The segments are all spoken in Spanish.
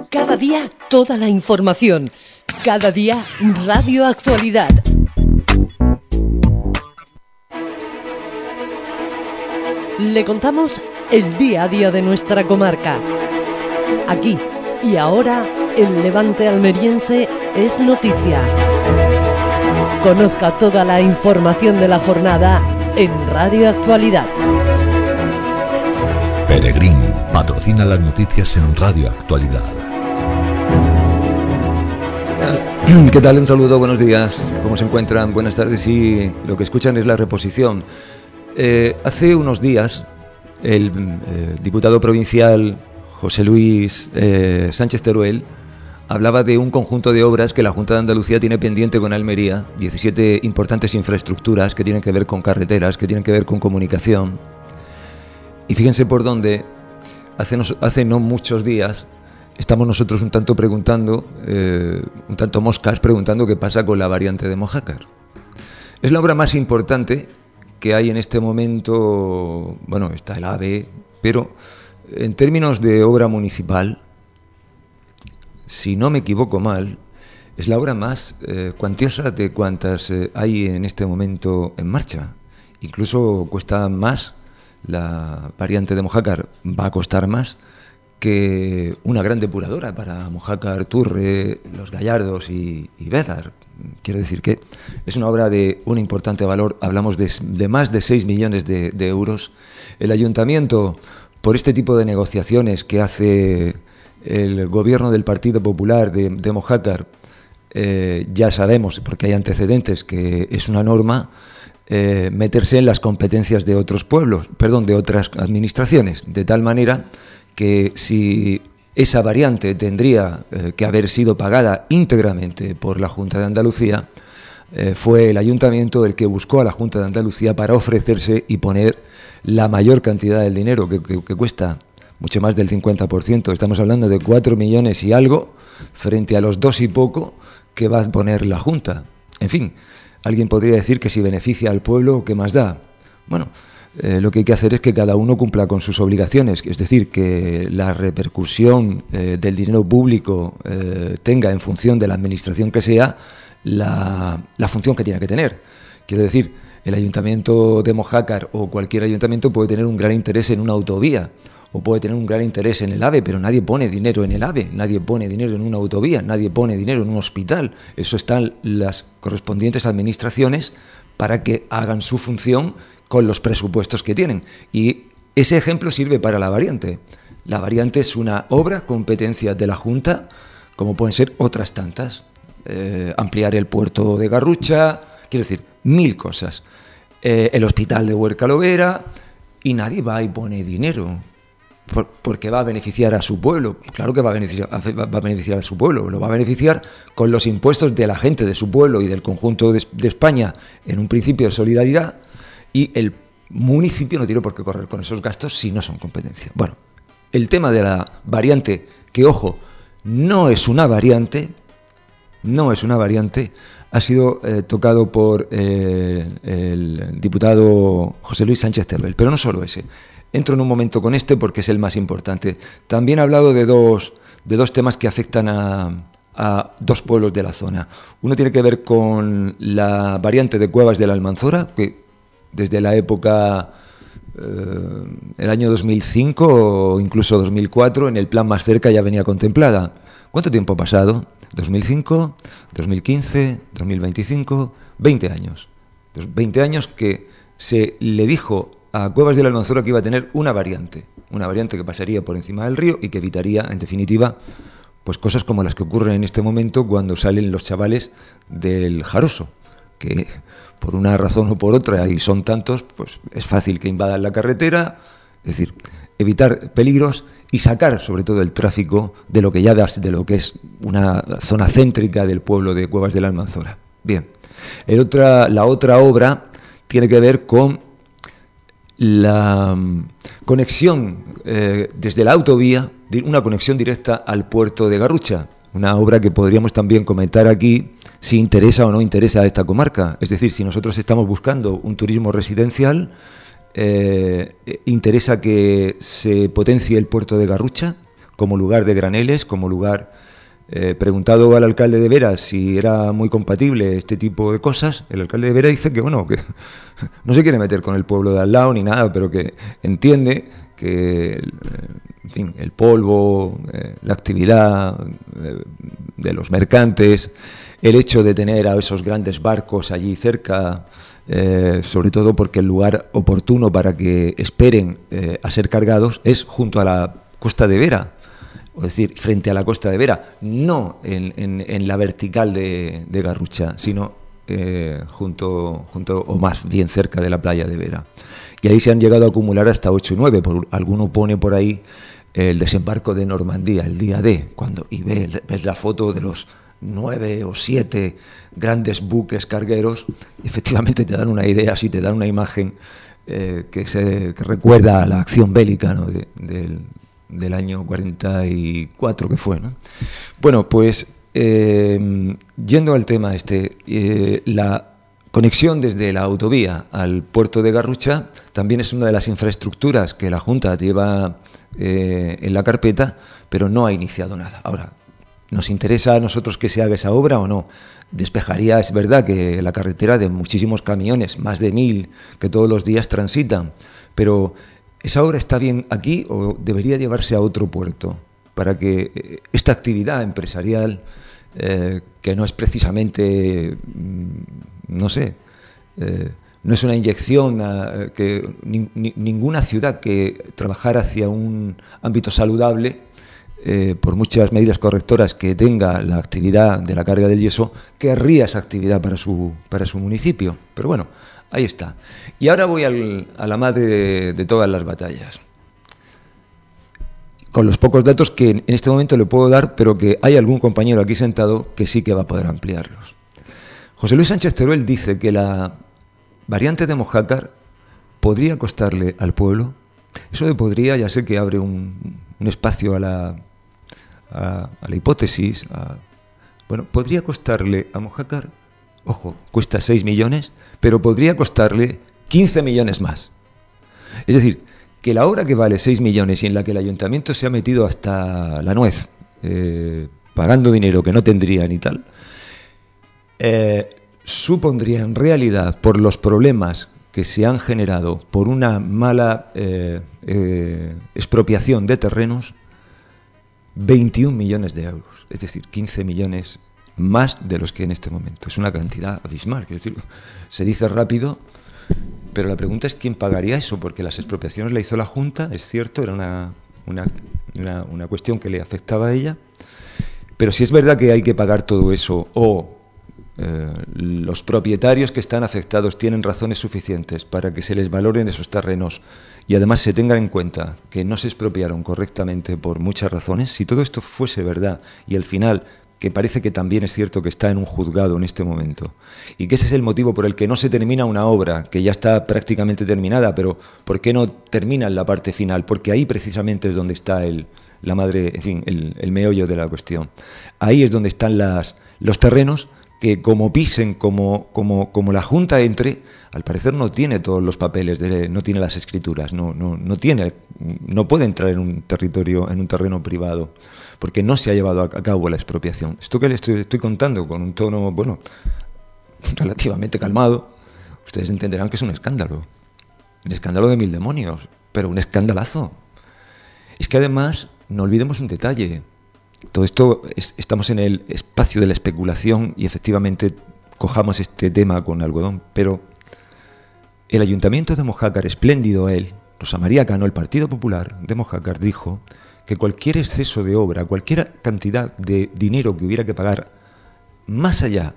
Cada día toda la información. Cada día Radio Actualidad. Le contamos el día a día de nuestra comarca. Aquí y ahora, el Levante almeriense es noticia. Conozca toda la información de la jornada en Radio Actualidad. Peregrín patrocina las noticias en Radio Actualidad. ¿Qué tal? Un saludo, buenos días. ¿Cómo se encuentran? Buenas tardes. Y lo que escuchan es la reposición. Hace unos días, el diputado provincial José Luis Sánchez Teruel hablaba de un conjunto de obras que la Junta de Andalucía tiene pendiente con Almería, 17 importantes infraestructuras que tienen que ver con carreteras, que tienen que ver con comunicación. Y fíjense por dónde, hace no muchos días, estamos nosotros un tanto preguntando, un tanto moscas, preguntando qué pasa con la variante de Mojácar. Es la obra más importante que hay en este momento. Bueno, está el AVE, pero en términos de obra municipal, si no me equivoco mal, es la obra más cuantiosa de cuantas hay en este momento en marcha. Incluso cuesta más, la variante de Mojácar va a costar más que una gran depuradora para Mojácar, Turre, Los Gallardos y Bézar. Quiero decir que es una obra de un importante valor, hablamos de más de 6 millones de euros. El ayuntamiento, por este tipo de negociaciones que hace el gobierno del Partido Popular de Mojácar, ya sabemos, porque hay antecedentes, que es una norma meterse en las competencias de otros pueblos, de otras administraciones, de tal manera que si esa variante tendría que haber sido pagada íntegramente por la Junta de Andalucía, fue el ayuntamiento el que buscó a la Junta de Andalucía para ofrecerse y poner la mayor cantidad del dinero que cuesta, mucho más del 50%. Estamos hablando de 4 millones y algo frente a los 2 y poco que va a poner la Junta. En fin, alguien podría decir que si beneficia al pueblo, ¿qué más da? Bueno, lo que hay que hacer es que cada uno cumpla con sus obligaciones, es decir, que la repercusión del dinero público tenga, en función de la administración que sea, la función que tiene que tener. Quiero decir, el ayuntamiento de Mojácar o cualquier ayuntamiento puede tener un gran interés en una autovía o puede tener un gran interés en el AVE, pero nadie pone dinero en el AVE, nadie pone dinero en una autovía, nadie pone dinero en un hospital. Eso están las correspondientes administraciones para que hagan su función con los presupuestos que tienen. Y ese ejemplo sirve para la variante. La variante es una obra competencia de la Junta, como pueden ser otras tantas. Ampliar el puerto de Garrucha, quiero decir, 1000 cosas. El hospital de Huerca-Lovera, y nadie va y pone dinero. Porque va a beneficiar a su pueblo. Claro que va a beneficiar a su pueblo. Lo va a beneficiar con los impuestos de la gente de su pueblo y del conjunto de España, en un principio de solidaridad, y el municipio no tiene por qué correr con esos gastos si no son competencia. Bueno, el tema de la variante, que ojo, no es una variante, ha sido tocado por el diputado José Luis Sánchez Teruel, pero no solo ese. Entro en un momento con este porque es el más importante. También ha hablado de dos temas que afectan a dos pueblos de la zona. Uno tiene que ver con la variante de Cuevas de la Almanzora, que desde la época, el año 2005 o incluso 2004, en el plan más cerca ya venía contemplada. ¿Cuánto tiempo ha pasado? 2005, 2015, 2025, 20 años. 20 años que se le dijo a Cuevas de la Almanzora que iba a tener una variante que pasaría por encima del río y que evitaría, en definitiva, pues cosas como las que ocurren en este momento cuando salen los chavales del Jaroso, que por una razón o por otra, y son tantos, pues es fácil que invadan la carretera, es decir, evitar peligros y sacar sobre todo el tráfico de lo que es una zona céntrica del pueblo de Cuevas de la Almanzora. Bien, la otra obra tiene que ver con la conexión desde la autovía, una conexión directa al puerto de Garrucha, una obra que podríamos también comentar aquí si interesa o no interesa a esta comarca. Es decir, si nosotros estamos buscando un turismo residencial, interesa que se potencie el puerto de Garrucha como lugar de graneles, como lugar... preguntado al alcalde de Vera si era muy compatible este tipo de cosas, el alcalde de Vera dice que, bueno, que no se quiere meter con el pueblo de al lado ni nada, pero que entiende que, en fin, el polvo, la actividad de los mercantes, el hecho de tener a esos grandes barcos allí cerca, sobre todo porque el lugar oportuno para que esperen a ser cargados es junto a la costa de Vera, es decir, frente a la costa de Vera, no en la vertical de Garrucha, sino junto o más bien cerca de la playa de Vera. Y ahí se han llegado a acumular hasta 8 y 9. Alguno pone por ahí el desembarco de Normandía, el día D, y ves la foto de los 9 o 7 grandes buques cargueros, y efectivamente te dan una idea, sí te dan una imagen que recuerda a la acción bélica, ¿no? del año 44 que fue, ¿no? Bueno, pues yendo al tema la conexión desde la autovía al puerto de Garrucha también es una de las infraestructuras que la Junta lleva en la carpeta, pero no ha iniciado nada. Ahora, ¿nos interesa a nosotros que se haga esa obra o no? Despejaría, es verdad, que la carretera de muchísimos camiones, más de 1000 que todos los días transitan, pero ¿esa obra está bien aquí o debería llevarse a otro puerto para que esta actividad empresarial, que no es precisamente, no sé, no es una inyección, que ninguna ciudad que trabajara hacia un ámbito saludable, por muchas medidas correctoras que tenga la actividad de la carga del yeso, querría esa actividad para su municipio? Pero bueno, ahí está. Y ahora voy a la madre de todas las batallas, con los pocos datos que en este momento le puedo dar, pero que hay algún compañero aquí sentado que sí que va a poder ampliarlos. José Luis Sánchez Teruel dice que la variante de Mojácar podría costarle al pueblo, eso de podría, ya sé que abre un espacio a la hipótesis, bueno, podría costarle a Mojácar, ojo, cuesta 6 millones, pero podría costarle 15 millones más. Es decir, que la obra que vale 6 millones y en la que el ayuntamiento se ha metido hasta la nuez, pagando dinero que no tendría ni tal, supondría en realidad, por los problemas que se han generado por una mala expropiación de terrenos, 21 millones de euros, es decir, 15 millones más de los que en este momento. Es una cantidad abismal, quiero decir, se dice rápido, pero la pregunta es quién pagaría eso, porque las expropiaciones la hizo la Junta, es cierto, era una cuestión que le afectaba a ella, pero si es verdad que hay que pagar todo eso, o los propietarios que están afectados tienen razones suficientes para que se les valoren esos terrenos y además se tengan en cuenta que no se expropiaron correctamente por muchas razones, si todo esto fuese verdad y al final, que parece que también es cierto que está en un juzgado en este momento, y que ese es el motivo por el que no se termina una obra que ya está prácticamente terminada, pero ¿por qué no termina en la parte final? Porque ahí precisamente es donde está la madre, en fin, el meollo de la cuestión. Ahí es donde están los terrenos que como pisen, como la Junta entre, al parecer no tiene todos los papeles, no tiene las escrituras, no puede entrar en un territorio, en un terreno privado, porque no se ha llevado a cabo la expropiación. Esto que le estoy contando con un tono, bueno, relativamente calmado, ustedes entenderán que es un escándalo de 1000 demonios, pero un escandalazo. Es que además, no olvidemos un detalle. Todo esto, estamos en el espacio de la especulación y efectivamente cojamos este tema con algodón, pero el Ayuntamiento de Mojácar, espléndido él, Rosa María Cano, el Partido Popular de Mojácar, dijo que cualquier exceso de obra, cualquier cantidad de dinero que hubiera que pagar más allá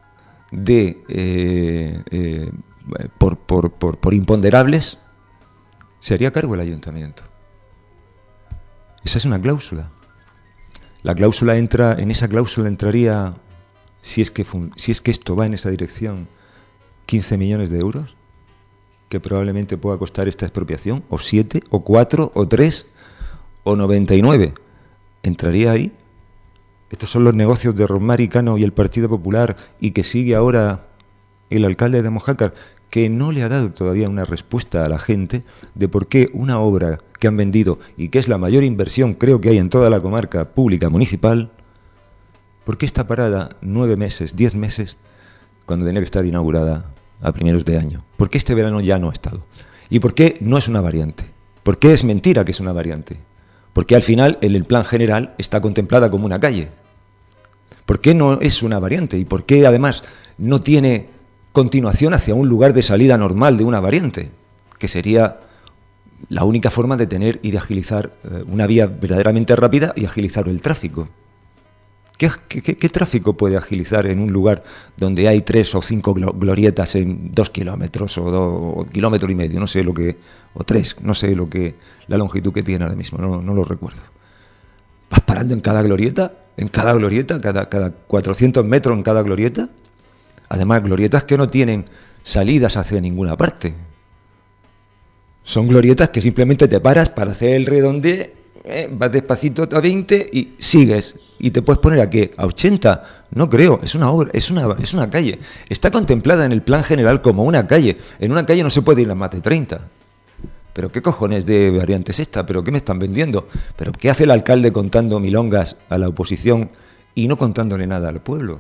de por imponderables, se haría cargo el Ayuntamiento. Esa es una cláusula. La cláusula en esa cláusula entraría, si es que esto va en esa dirección, 15 millones de euros, que probablemente pueda costar esta expropiación, o 7, o 4, o 3, o 99. ¿Entraría ahí? Estos son los negocios de Rosa María Cano y el Partido Popular, y que sigue ahora el alcalde de Mojácar, que no le ha dado todavía una respuesta a la gente de por qué una obra que han vendido y que es la mayor inversión, creo que hay en toda la comarca pública municipal, ¿por qué está parada 9 meses, 10 meses, cuando tenía que estar inaugurada a primeros de año? ¿Por qué este verano ya no ha estado? ¿Y por qué no es una variante? ¿Por qué es mentira que es una variante? Porque al final en el plan general está contemplada como una calle. ¿Por qué no es una variante? ¿Y por qué además no tiene continuación hacia un lugar de salida normal de una variante? Que sería la única forma de tener y de agilizar una vía verdaderamente rápida y agilizar el tráfico. ¿Qué tráfico puede agilizar en un lugar donde hay 3 o 5 glorietas en 2 kilómetros o kilómetro y medio, no sé lo que, o 3, no sé lo que, la longitud que tiene ahora mismo, no lo recuerdo? ¿Vas parando en cada glorieta, cada 400 metros en cada glorieta? Además, glorietas que no tienen salidas hacia ninguna parte. Son glorietas que simplemente te paras para hacer el redondeo, vas despacito a 20 y sigues. ¿Y te puedes poner a qué? ¿A 80? No creo, es una obra, es una calle. Está contemplada en el plan general como una calle. En una calle no se puede ir a más de 30. ¿Pero qué cojones de variante es esta? ¿Pero qué me están vendiendo? ¿Pero qué hace el alcalde contando milongas a la oposición y no contándole nada al pueblo?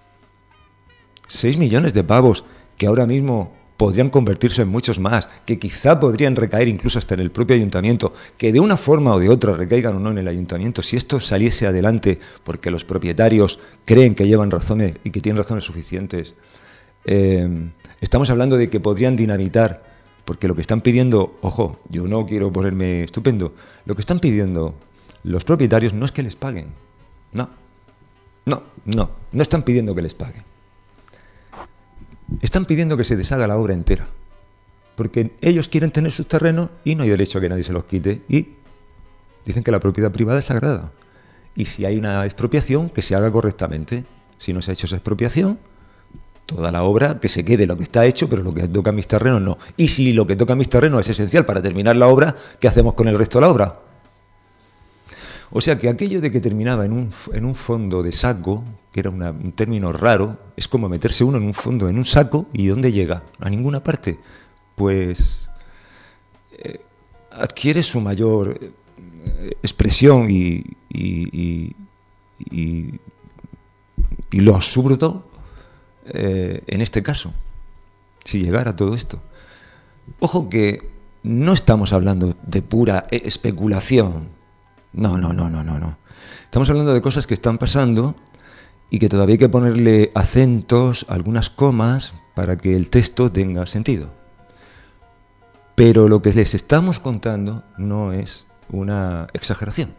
6 millones de pavos que ahora mismo podrían convertirse en muchos más, que quizá podrían recaer incluso hasta en el propio ayuntamiento, que de una forma o de otra recaigan o no en el ayuntamiento, si esto saliese adelante porque los propietarios creen que llevan razones y que tienen razones suficientes. Estamos hablando de que podrían dinamitar, porque lo que están pidiendo, ojo, yo no quiero ponerme estupendo, lo que están pidiendo los propietarios no es que les paguen, no están pidiendo que les paguen. Están pidiendo que se deshaga la obra entera, porque ellos quieren tener sus terrenos y no hay derecho a que nadie se los quite, y dicen que la propiedad privada es sagrada, y si hay una expropiación, que se haga correctamente. Si no se ha hecho esa expropiación, toda la obra, que se quede lo que está hecho, pero lo que toca a mis terrenos no. Y si lo que toca a mis terrenos es esencial para terminar la obra, ¿qué hacemos con el resto de la obra? O sea que aquello de que terminaba en un fondo de saco, que era un término raro, es como meterse uno en un fondo, en un saco, ¿y dónde llega? A ninguna parte. Pues adquiere su mayor expresión y lo absurdo en este caso, si llegara todo esto. Ojo que no estamos hablando de pura especulación. No. Estamos hablando de cosas que están pasando y que todavía hay que ponerle acentos, algunas comas, para que el texto tenga sentido. Pero lo que les estamos contando no es una exageración.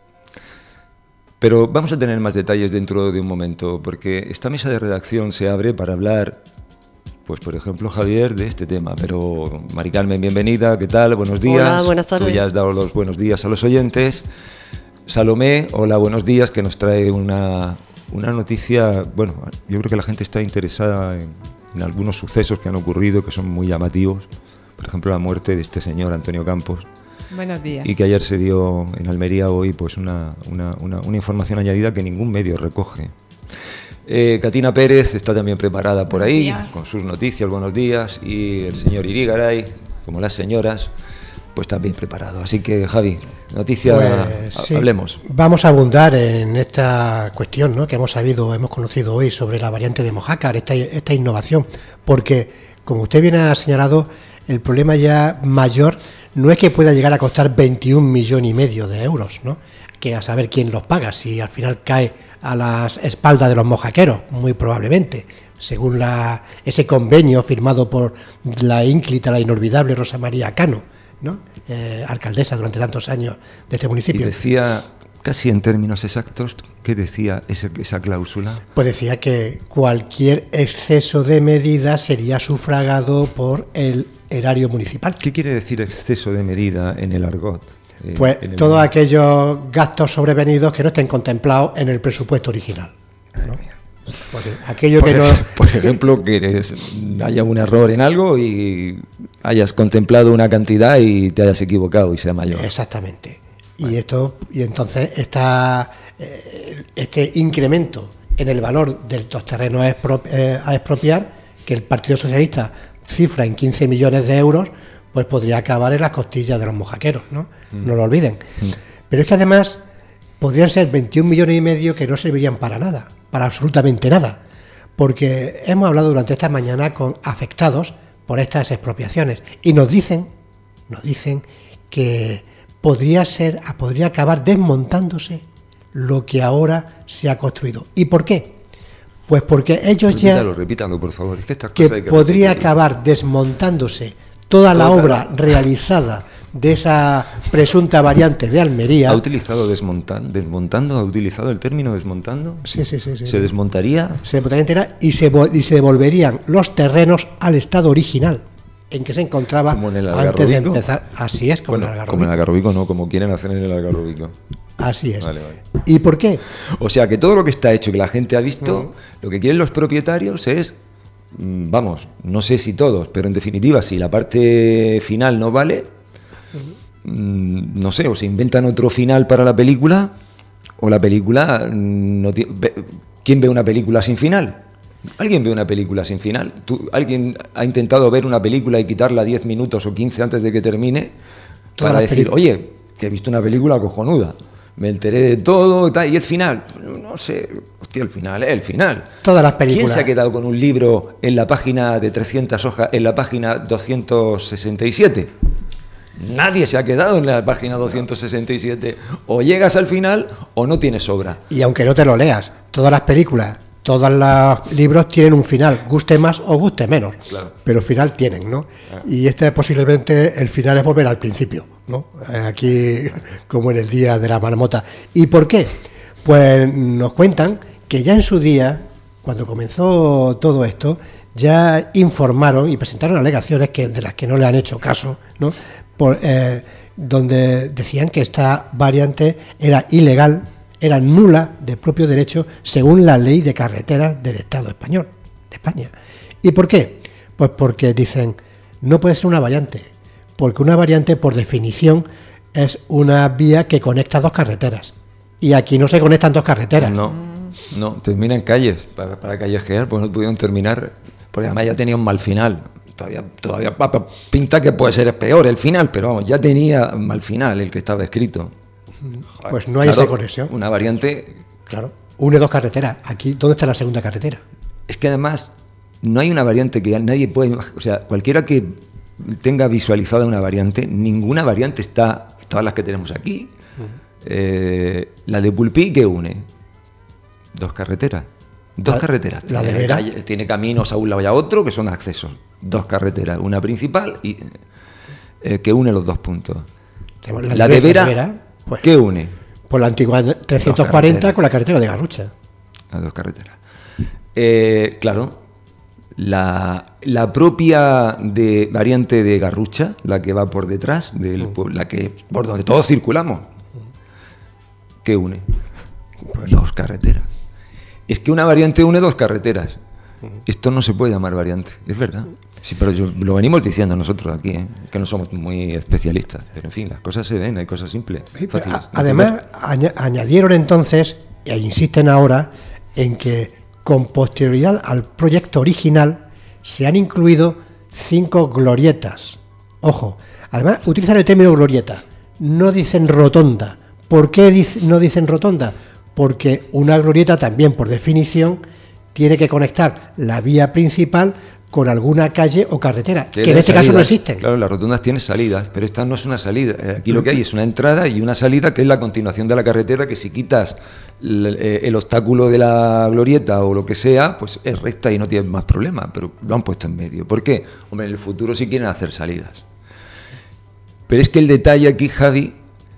Pero vamos a tener más detalles dentro de un momento, porque esta mesa de redacción se abre para hablar, pues por ejemplo, Javier, de este tema. Pero Mari Carmen, bienvenida, ¿qué tal? Buenos días. Hola, buenas tardes. Tú ya has dado los buenos días a los oyentes. Salomé, hola, buenos días, que nos trae una noticia. Bueno, yo creo que la gente está interesada en algunos sucesos que han ocurrido, que son muy llamativos. Por ejemplo, la muerte de este señor Antonio Campos. Buenos días. Y que ayer se dio en Almería hoy pues una información añadida que ningún medio recoge. Catina Pérez está también preparada por ahí, con sus noticias, buenos días, y el señor Irigaray, como las señoras, pues también preparado. Así que, Javi, noticia, pues, sí, hablemos. Vamos a abundar en esta cuestión, ¿no?, que hemos conocido hoy sobre la variante de Mojácar, esta innovación, porque, como usted bien ha señalado, el problema ya mayor no es que pueda llegar a costar 21,5 millones de euros, ¿no?, que a saber quién los paga, si al final cae a las espaldas de los mojaqueros, muy probablemente, según ese convenio firmado por la ínclita, la inolvidable Rosa María Cano, ¿no?, alcaldesa durante tantos años de este municipio. Y decía, casi en términos exactos, ¿qué decía esa cláusula? Pues decía que cualquier exceso de medida sería sufragado por el erario municipal. ¿Qué quiere decir exceso de medida en el argot? Pues todos aquellos gastos sobrevenidos que no estén contemplados en el presupuesto original, ¿no? Porque aquello que no... Por ejemplo, que haya un error en algo y hayas contemplado una cantidad y te hayas equivocado y sea mayor. Exactamente. Bueno. Y entonces este incremento en el valor de estos terrenos a expropiar que el Partido Socialista cifra en 15 millones de euros, pues podría acabar en las costillas de los mojaqueros, ¿no? No lo olviden. Pero es que además podrían ser 21 millones y medio que no servirían para nada, para absolutamente nada, porque hemos hablado durante esta mañana con afectados por estas expropiaciones y nos dicen que podría acabar desmontándose lo que ahora se ha construido. ¿Y por qué? Pues porque ellos Repítalo, por favor. Es que estas que cosas hay que podría repetirlo. acabar desmontándose toda la obra realizada de esa presunta variante de Almería. ¿Ha utilizado desmontando? ¿Ha utilizado el término desmontando? Sí. ¿Se desmontaría? Se desmontaría entera y se devolverían los terrenos al estado original en que se encontraba Como en el antes de Algarrobico. empezar. Así es, como en el Algarrobico. Como en el Algarrobico, no, como quieren hacer en el Algarrobico. Así es. Vale. ¿Y por qué? O sea que todo lo que está hecho, que la gente ha visto, lo que quieren los propietarios es, vamos, no sé si todos, pero en definitiva, si la parte final no vale, no sé, o se inventan otro final para la película, o la película no tiene... ¿Quién ve una película sin final? ¿Alguien ve una película sin final? ¿Alguien ha intentado ver una película y quitarla 10 minutos o 15 antes de que termine? Todas Para las decir, películas. oye, que he visto una película cojonuda, me enteré de todo y tal, y el final, no sé, hostia, el final es el final. Todas las películas. ¿Quién se ha quedado con un libro en la página de 300 hojas, en la página 267? Nadie se ha quedado en la página 267. O llegas al final o no tienes obra. Y aunque no te lo leas, todas las películas, todos los libros tienen un final, guste más o guste menos, Claro. pero final tienen, ¿no? Y este posiblemente el final es volver al principio, ¿no? Aquí como en el día de la marmota. ¿Y por qué? Pues nos cuentan que ya en su día, cuando comenzó todo esto, ya informaron y presentaron alegaciones de las que no le han hecho caso, ¿no? Donde decían que esta variante era ilegal, era nula de propio derecho según la ley de carreteras del Estado español, de España. ¿Y por qué? Pues porque dicen, no puede ser una variante, porque una variante por definición es una vía que conecta dos carreteras. Y aquí no se conectan dos carreteras. No, termina en calles para callejear, pues no pudieron terminar, porque además ya tenía un mal final. Todavía pinta que puede ser peor el final, pero vamos, ya tenía mal final el que estaba escrito. Pues no hay esa conexión. Una variante. Claro, une dos carreteras. Aquí, ¿dónde está la segunda carretera? Es que además no hay una variante que nadie puede. O sea, cualquiera que tenga visualizada una variante, ninguna variante está. Todas las que tenemos aquí. La de Pulpí, que une dos carreteras. Dos carreteras. La de Vera. Tiene caminos a un lado y a otro que son accesos. Dos carreteras, una principal y que une los dos puntos. La de Vera, pues, ¿qué une? Por la antigua 340 con la carretera de Garrucha. Las dos carreteras. Claro, la propia de variante de Garrucha, la que va por detrás, la que por donde todos circulamos, ¿qué une? Pues dos carreteras. Es que una variante une dos carreteras. Esto no se puede llamar variante, es verdad. Sí, pero lo venimos diciendo nosotros aquí, que no somos muy especialistas. Pero en fin, las cosas se ven, hay cosas simples, fáciles. Además, añadieron entonces, e insisten ahora, en que con posterioridad al proyecto original se han incluido 5 glorietas. Ojo, además utilizan el término glorieta, no dicen rotonda. ¿Por qué no dicen rotonda? Porque una glorieta también, por definición, tiene que conectar la vía principal con alguna calle o carretera, que en este caso no existen. Claro, las rotondas tienen salidas, pero esta no es una salida. Aquí lo que hay es una entrada y una salida, que es la continuación de la carretera, que si quitas el obstáculo de la glorieta o lo que sea, pues es recta y no tienes más problema, pero lo han puesto en medio. ¿Por qué? Hombre, en el futuro sí quieren hacer salidas. Pero es que el detalle aquí, Javi,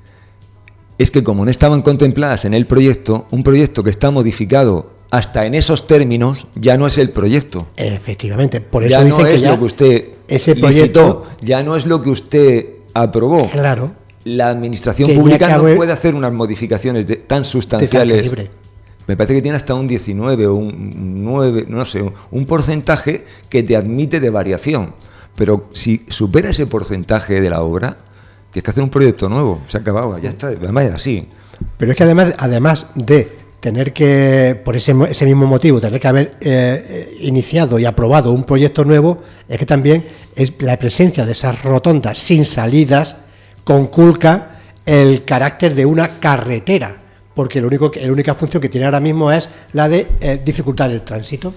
es que como no estaban contempladas en el proyecto, un proyecto que está modificado hasta en esos términos, ya no es el proyecto. Efectivamente, por eso ya dicen no que es ya lo que usted ese licitó, proyecto, ya no es lo que usted aprobó. claro, La administración tenía pública que no haber puede hacer unas modificaciones tan de sustanciales. tal calibre. Me parece que tiene hasta un 19 o un 9, no sé, un porcentaje que te admite de variación. Pero si supera ese porcentaje de la obra, tienes que hacer un proyecto nuevo. Se ha acabado, ya está, además es así. Pero es que además de tener que, por ese mismo motivo, tener que haber iniciado y aprobado un proyecto nuevo, es que también es la presencia de esas rotondas sin salidas conculca el carácter de una carretera, porque la única función que tiene ahora mismo es la de dificultar el tránsito.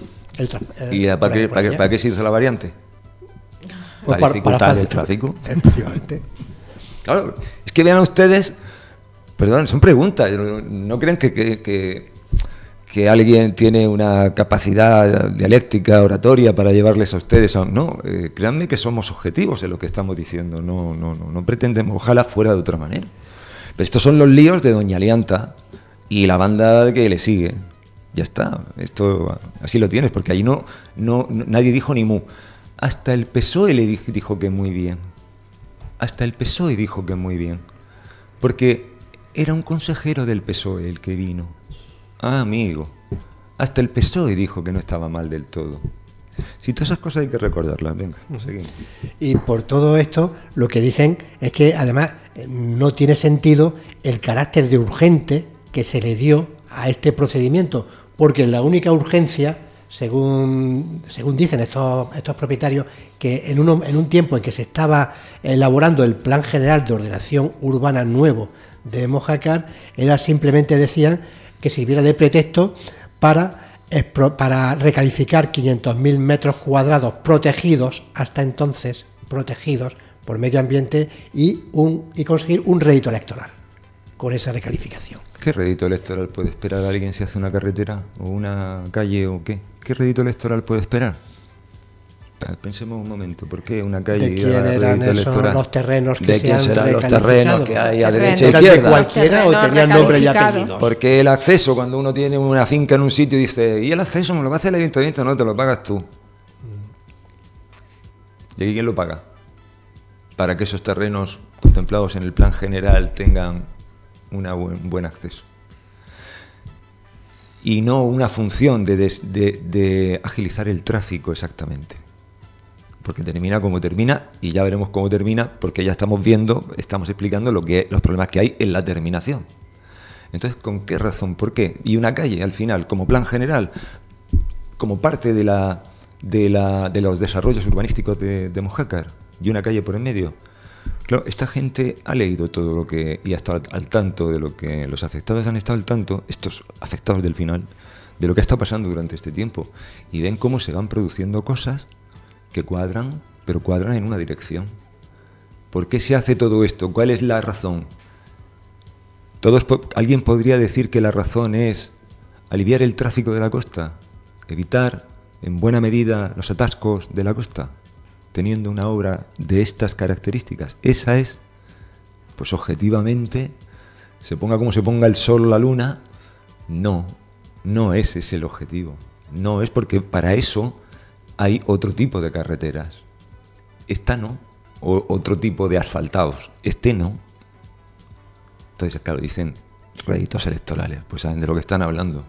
¿Para qué se hizo la variante? Pues para dificultar el tráfico. Efectivamente. Claro, es que vean ustedes, perdón, son preguntas, no creen que alguien tiene una capacidad dialéctica, oratoria para llevarles a ustedes a... No, créanme que somos objetivos en lo que estamos diciendo, no pretendemos, ojalá fuera de otra manera. Pero estos son los líos de Doña Alianta y la banda que le sigue. Ya está, esto así lo tienes, porque ahí nadie dijo ni mu. Hasta el PSOE le dijo que muy bien. Hasta el PSOE dijo que muy bien. Porque era un consejero del PSOE el que vino. Ah, amigo. Hasta el PSOE dijo que no estaba mal del todo. Si todas esas cosas hay que recordarlas. Venga, seguimos. Y por todo esto, lo que dicen es que además no tiene sentido el carácter de urgente que se le dio a este procedimiento, porque la única urgencia, según dicen estos propietarios, que en un tiempo en que se estaba elaborando el Plan General de Ordenación Urbana nuevo de Mojácar, era simplemente, decían, que sirviera de pretexto para recalificar 500.000 metros cuadrados protegidos, hasta entonces protegidos por medio ambiente, y conseguir un rédito electoral con esa recalificación. ¿Qué rédito electoral puede esperar alguien si hace una carretera o una calle o qué? ¿Qué rédito electoral puede esperar? Pensemos un momento, ¿por qué una calle? ¿De quién eran esos los terrenos que se han recalificado? ¿De quién serán los terrenos que hay a derecha e izquierda? izquierda? ¿De cualquiera o tenían nombre y apellido? Porque el acceso, cuando uno tiene una finca en un sitio y dice, y el acceso me lo va a hacer el ayuntamiento, no, te lo pagas tú. ¿Y aquí quién lo paga? Para que esos terrenos contemplados en el plan general tengan un buen acceso. Y no una función de agilizar el tráfico exactamente. Porque termina como termina, y ya veremos cómo termina, porque ya estamos explicando los problemas que hay en la terminación. Entonces, ¿con qué razón? ¿Por qué? Y una calle, al final, como plan general, como parte de los desarrollos urbanísticos de Mojácar, y una calle por en medio. Claro, esta gente ha leído todo lo que, y ha estado al tanto de lo que los afectados han estado al tanto, estos afectados del final, de lo que está pasando durante este tiempo, y ven cómo se van produciendo cosas que cuadran, pero cuadran en una dirección. ¿Por qué se hace todo esto? ¿Cuál es la razón? Alguien podría decir que la razón es aliviar el tráfico de la costa, evitar en buena medida los atascos de la costa, teniendo una obra de estas características. Esa es, pues objetivamente, se ponga como se ponga el sol o la luna, no ese es el objetivo. No es, porque para eso hay otro tipo de carreteras. Esta no, o otro tipo de asfaltados. Este no. Entonces, claro, dicen réditos electorales, pues saben de lo que están hablando.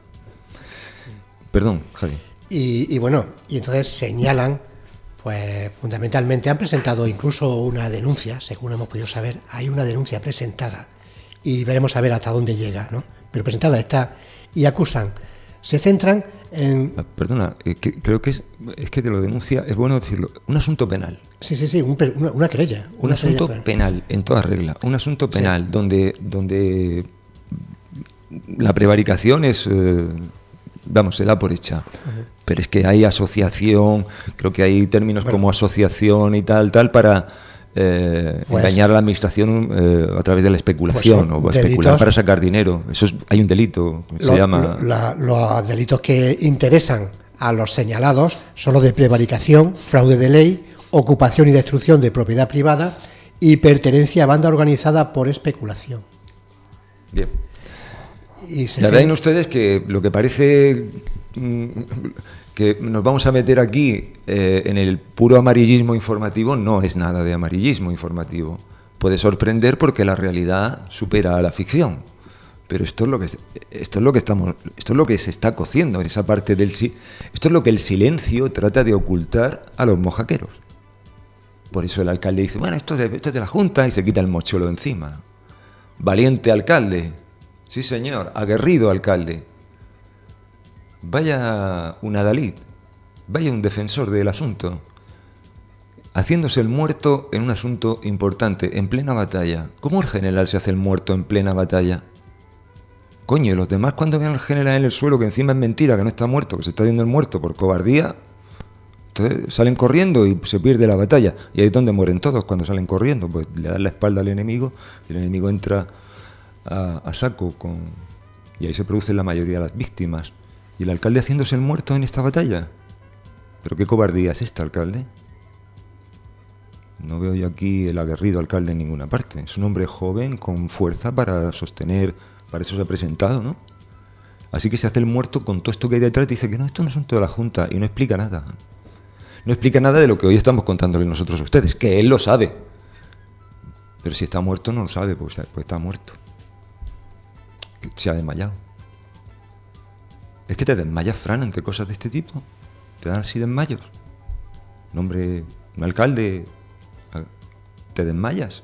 Perdón, Javi. Y bueno, y entonces señalan, pues fundamentalmente han presentado incluso una denuncia, según hemos podido saber, hay una denuncia presentada, y veremos a ver hasta dónde llega, ¿no? Pero presentada está, y acusan, se centran en... Perdona, creo que es que te lo denuncia, es bueno decirlo, un asunto penal. Sí, una querella. Un asunto penal, en toda regla, un asunto penal, sí, donde la prevaricación es... se da por hecha. Uh-huh. Pero es que hay asociación, creo que hay términos como asociación y tal, para engañar a la administración a través de la especulación, o especular para sacar dinero. Hay un delito, se llama... Los delitos que interesan a los señalados son los de prevaricación, fraude de ley, ocupación y destrucción de propiedad privada y pertenencia a banda organizada por especulación. Bien. Ya ven ustedes que lo que parece que nos vamos a meter aquí en el puro amarillismo informativo no es nada de amarillismo informativo. Puede sorprender porque la realidad supera a la ficción. Pero esto es lo que se está cociendo en esa parte del esto es lo que el silencio trata de ocultar a los mojaqueros. Por eso el alcalde dice, bueno, esto es de la Junta, y se quita el mochuelo encima. Valiente alcalde. Sí, señor, aguerrido alcalde. vaya un adalid, vaya un defensor del asunto, haciéndose el muerto en un asunto importante, en plena batalla. ¿Cómo el general se hace el muerto en plena batalla? Coño, y los demás cuando ven al general en el suelo, que encima es mentira, que no está muerto, que se está yendo el muerto por cobardía, entonces salen corriendo y se pierde la batalla. Y ahí es donde mueren todos cuando salen corriendo, pues le dan la espalda al enemigo y el enemigo entra a saco y ahí se producen la mayoría de las víctimas. Y el alcalde haciéndose el muerto en esta batalla. ¿Pero qué cobardía es esta, alcalde? No veo yo aquí el aguerrido alcalde en ninguna parte. Es un hombre joven con fuerza para sostener, para eso se ha presentado, ¿no? Así que se hace el muerto con todo esto que hay detrás y dice que no, esto no es un asunto de la Junta, y no explica nada. No explica nada de lo que hoy estamos contándole nosotros a ustedes, que él lo sabe. Pero si está muerto no lo sabe, pues está muerto. Que se ha desmayado. Es que te desmayas, Fran, ante cosas de este tipo. Te dan así desmayos. Un hombre, un alcalde, te desmayas.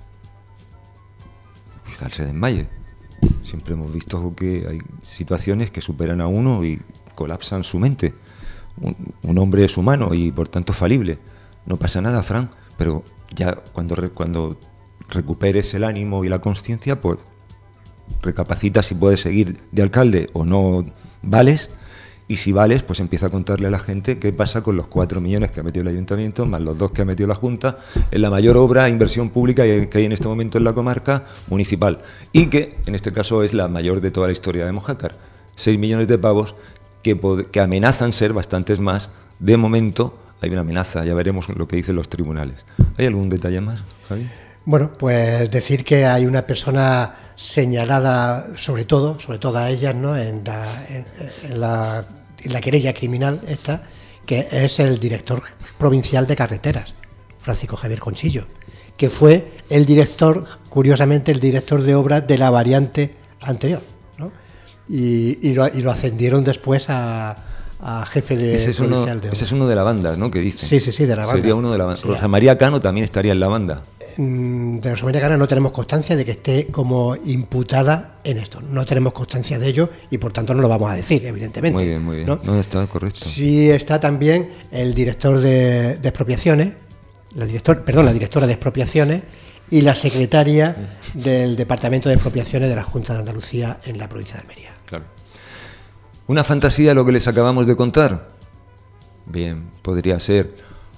Quizás se desmaye. Siempre hemos visto que hay situaciones que superan a uno y colapsan su mente. Un hombre es humano y por tanto falible. No pasa nada, Fran, pero ya cuando recuperes el ánimo y la conciencia, pues recapacita si puedes seguir de alcalde o no vales. Y si vales, pues empieza a contarle a la gente qué pasa con los 4 millones que ha metido el ayuntamiento, más los 2 que ha metido la Junta, en la mayor obra, inversión pública que hay en este momento en la comarca municipal. Y que, en este caso, es la mayor de toda la historia de Mojácar. 6 millones de pavos que amenazan ser bastantes más. De momento, hay una amenaza, ya veremos lo que dicen los tribunales. ¿Hay algún detalle más, Javi? Bueno, pues decir que hay una persona señalada, sobre todo a ellas, ¿no? en la querella criminal esta, que es el director provincial de carreteras, Francisco Javier Conchillo, que fue el director, curiosamente, el director de obras de la variante anterior, ¿no? Y lo ascendieron después a jefe de provincial de obras. Ese es uno de la banda, ¿no? Que dicen. Sí, de la banda. Sería uno de la banda. Rosa María Cano también estaría en la banda. De Rosa María Cano no tenemos constancia de que esté como imputada en esto. No tenemos constancia de ello y por tanto no lo vamos a decir, evidentemente. Muy bien. No está correcto. Sí está también el director de expropiaciones, la directora de expropiaciones y la secretaria del Departamento de Expropiaciones de la Junta de Andalucía en la provincia de Almería. Claro. ¿Una fantasía lo que les acabamos de contar? Bien, podría ser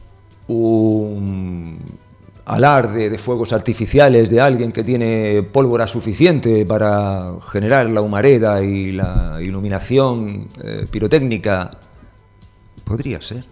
un alarde de fuegos artificiales de alguien que tiene pólvora suficiente para generar la humareda y la iluminación pirotécnica. Podría ser.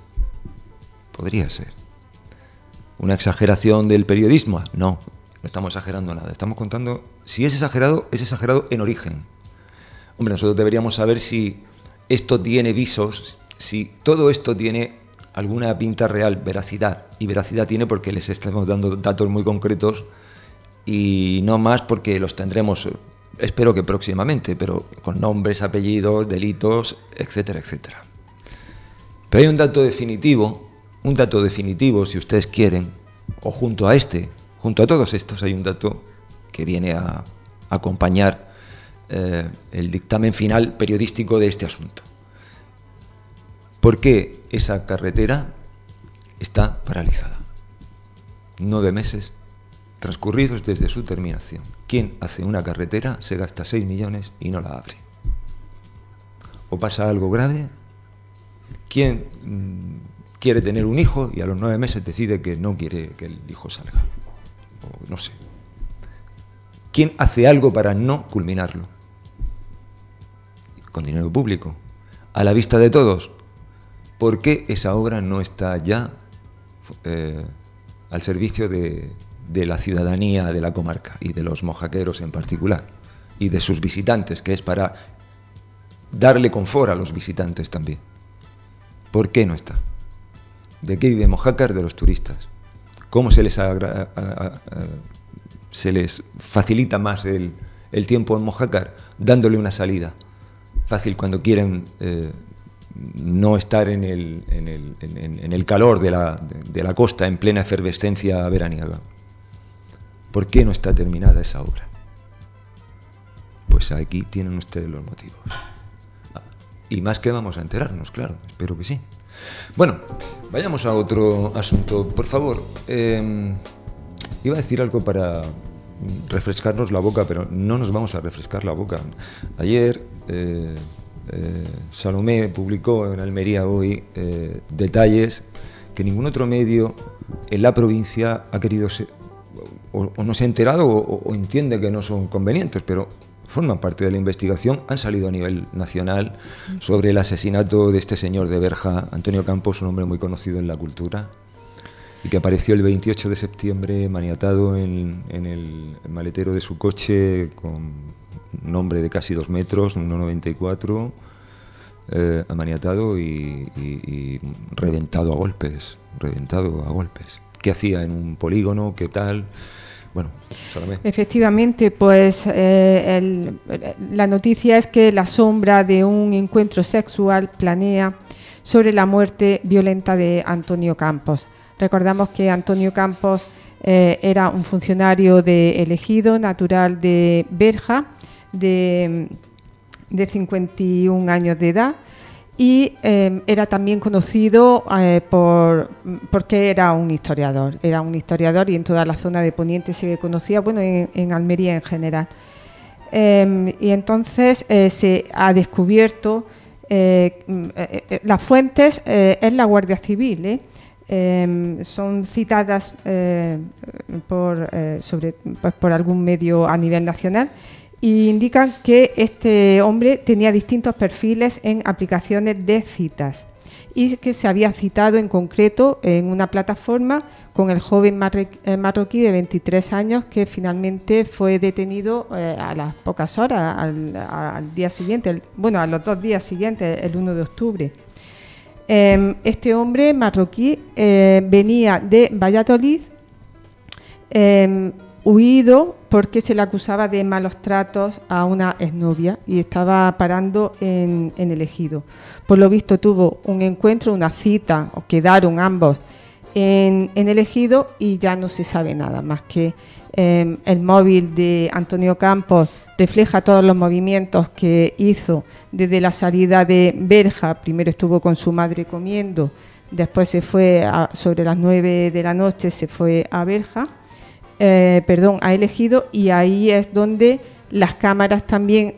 ¿Una exageración del periodismo? No estamos exagerando nada. Estamos contando, si es exagerado en origen. Hombre, nosotros deberíamos saber si esto tiene visos, si todo esto tiene alguna pinta real, veracidad. Y veracidad tiene porque les estamos dando datos muy concretos y no más porque los tendremos, espero que próximamente, pero con nombres, apellidos, delitos, etcétera, etcétera. Pero hay un dato definitivo, si ustedes quieren, o junto a todos estos hay un dato que viene a acompañar el dictamen final periodístico de este asunto. ¿Por qué esa carretera está paralizada? 9 meses transcurridos desde su terminación. ¿Quién hace una carretera, se gasta 6 millones y no la abre? ¿O pasa algo grave? ¿Quién quiere tener un hijo y a los 9 meses decide que no quiere que el hijo salga? O no sé. ¿Quién hace algo para no culminarlo? Con dinero público, a la vista de todos. ¿Por qué esa obra no está ya al servicio de la ciudadanía de la comarca y de los mojaqueros en particular y de sus visitantes, que es para darle confort a los visitantes también? ¿Por qué no está? ¿De qué vive Mojácar? De los turistas. ¿Cómo se les facilita más el tiempo en Mojácar? Dándole una salida fácil cuando quieren no estar en el calor de la costa en plena efervescencia veraniega. ¿Por qué no está terminada esa obra? Pues aquí tienen ustedes los motivos. Y más que vamos a enterarnos, claro, espero que sí. Bueno, vayamos a otro asunto. Por favor, iba a decir algo para refrescarnos la boca, pero no nos vamos a refrescar la boca. Ayer Salomé publicó en Almería Hoy detalles que ningún otro medio en la provincia ha querido o no se ha enterado o entiende que no son convenientes, pero forman parte de la investigación, han salido a nivel nacional sobre el asesinato de este señor de Berja, Antonio Campos, un hombre muy conocido en la cultura, y que apareció el 28 de septiembre maniatado en el maletero de su coche con un hombre de casi 2 metros, 1,94, amaniatado y reventado a golpes. ¿Qué hacía en un polígono? ¿Qué tal? Bueno, Salomé. Efectivamente, pues la noticia es que la sombra de un encuentro sexual planea sobre la muerte violenta de Antonio Campos. Recordamos que Antonio Campos era un funcionario de Ejido, natural de Berja, de 51 años de edad, y era también conocido porque era un historiador y en toda la zona de Poniente se conocía, bueno, en Almería en general. Y entonces se ha descubierto las fuentes es la Guardia Civil, son citadas por algún medio a nivel nacional, y indican que este hombre tenía distintos perfiles en aplicaciones de citas y que se había citado en concreto en una plataforma con el joven marroquí de 23 años que finalmente fue detenido a las pocas horas, al día siguiente, a los 2 días siguientes, el 1 de octubre. Este hombre marroquí venía de Valladolid, huido porque se le acusaba de malos tratos a una exnovia y estaba parando en el Ejido. Por lo visto tuvo un encuentro, una cita, o quedaron ambos en el Ejido, y ya no se sabe nada más que el móvil de Antonio Campos refleja todos los movimientos que hizo desde la salida de Berja. Primero estuvo con su madre comiendo, después se fue sobre las 9 de la noche, se fue a Berja. Ha Ejido, y ahí es donde las cámaras también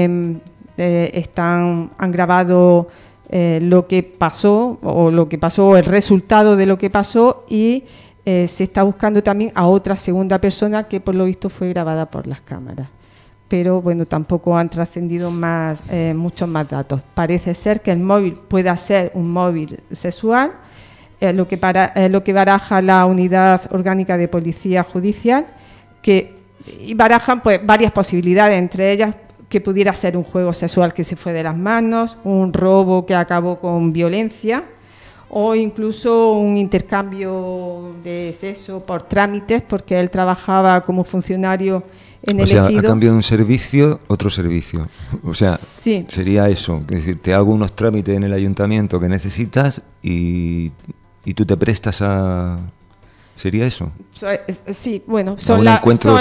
han grabado lo que pasó, el resultado de lo que pasó, y se está buscando también a otra segunda persona que por lo visto fue grabada por las cámaras. Pero bueno, tampoco han trascendido muchos más datos. Parece ser que el móvil pueda ser un móvil sexual, lo que baraja la Unidad Orgánica de Policía Judicial, y barajan pues varias posibilidades, entre ellas que pudiera ser un juego sexual que se fue de las manos, un robo que acabó con violencia, o incluso un intercambio de sexo por trámites, porque él trabajaba como funcionario en el Ejido. O sea, a cambio de un servicio, otro servicio. O sea, sí. Sería eso, es decir, te hago unos trámites en el ayuntamiento que necesitas y tú te prestas a... ¿Sería eso? Sí, bueno, son los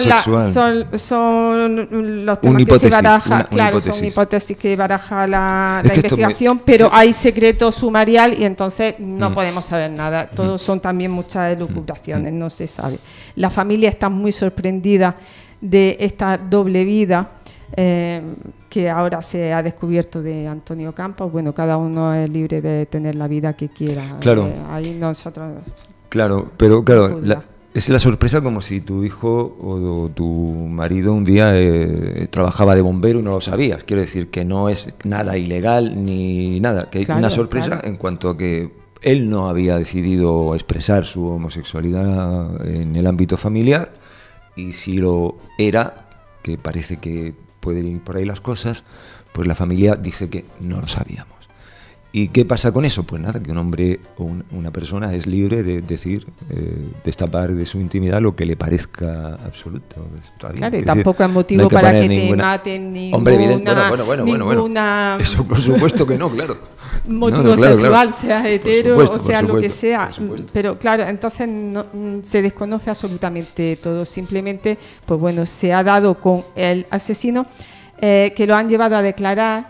temas que se baraja, son hipótesis que baraja la investigación, pero hay secreto sumarial y entonces no podemos saber nada. Todos son también muchas elucubraciones, no se sabe. La familia está muy sorprendida de esta doble vida que ahora se ha descubierto de Antonio Campos. Bueno, cada uno es libre de tener la vida que quiera. Claro. Ahí nosotros... Claro, pero claro, es la sorpresa como si tu hijo o tu marido un día trabajaba de bombero y no lo sabías. Quiero decir que no es nada ilegal ni nada, que hay una sorpresa en cuanto a que él no había decidido expresar su homosexualidad en el ámbito familiar, y si lo era, que parece que pueden ir por ahí las cosas, pues la familia dice que no lo sabíamos. ¿Y qué pasa con eso? Pues nada, que un hombre o una persona es libre de decir, destapar de su intimidad lo que le parezca absoluto. Está bien. Claro, y tampoco es motivo para que te maten ninguna... Hombre, bueno. Eso por supuesto que no, claro. Motivo sexual, sea hetero, o sea lo que sea. Pero claro, entonces se desconoce absolutamente todo. Simplemente, pues bueno, se ha dado con el asesino, que lo han llevado a declarar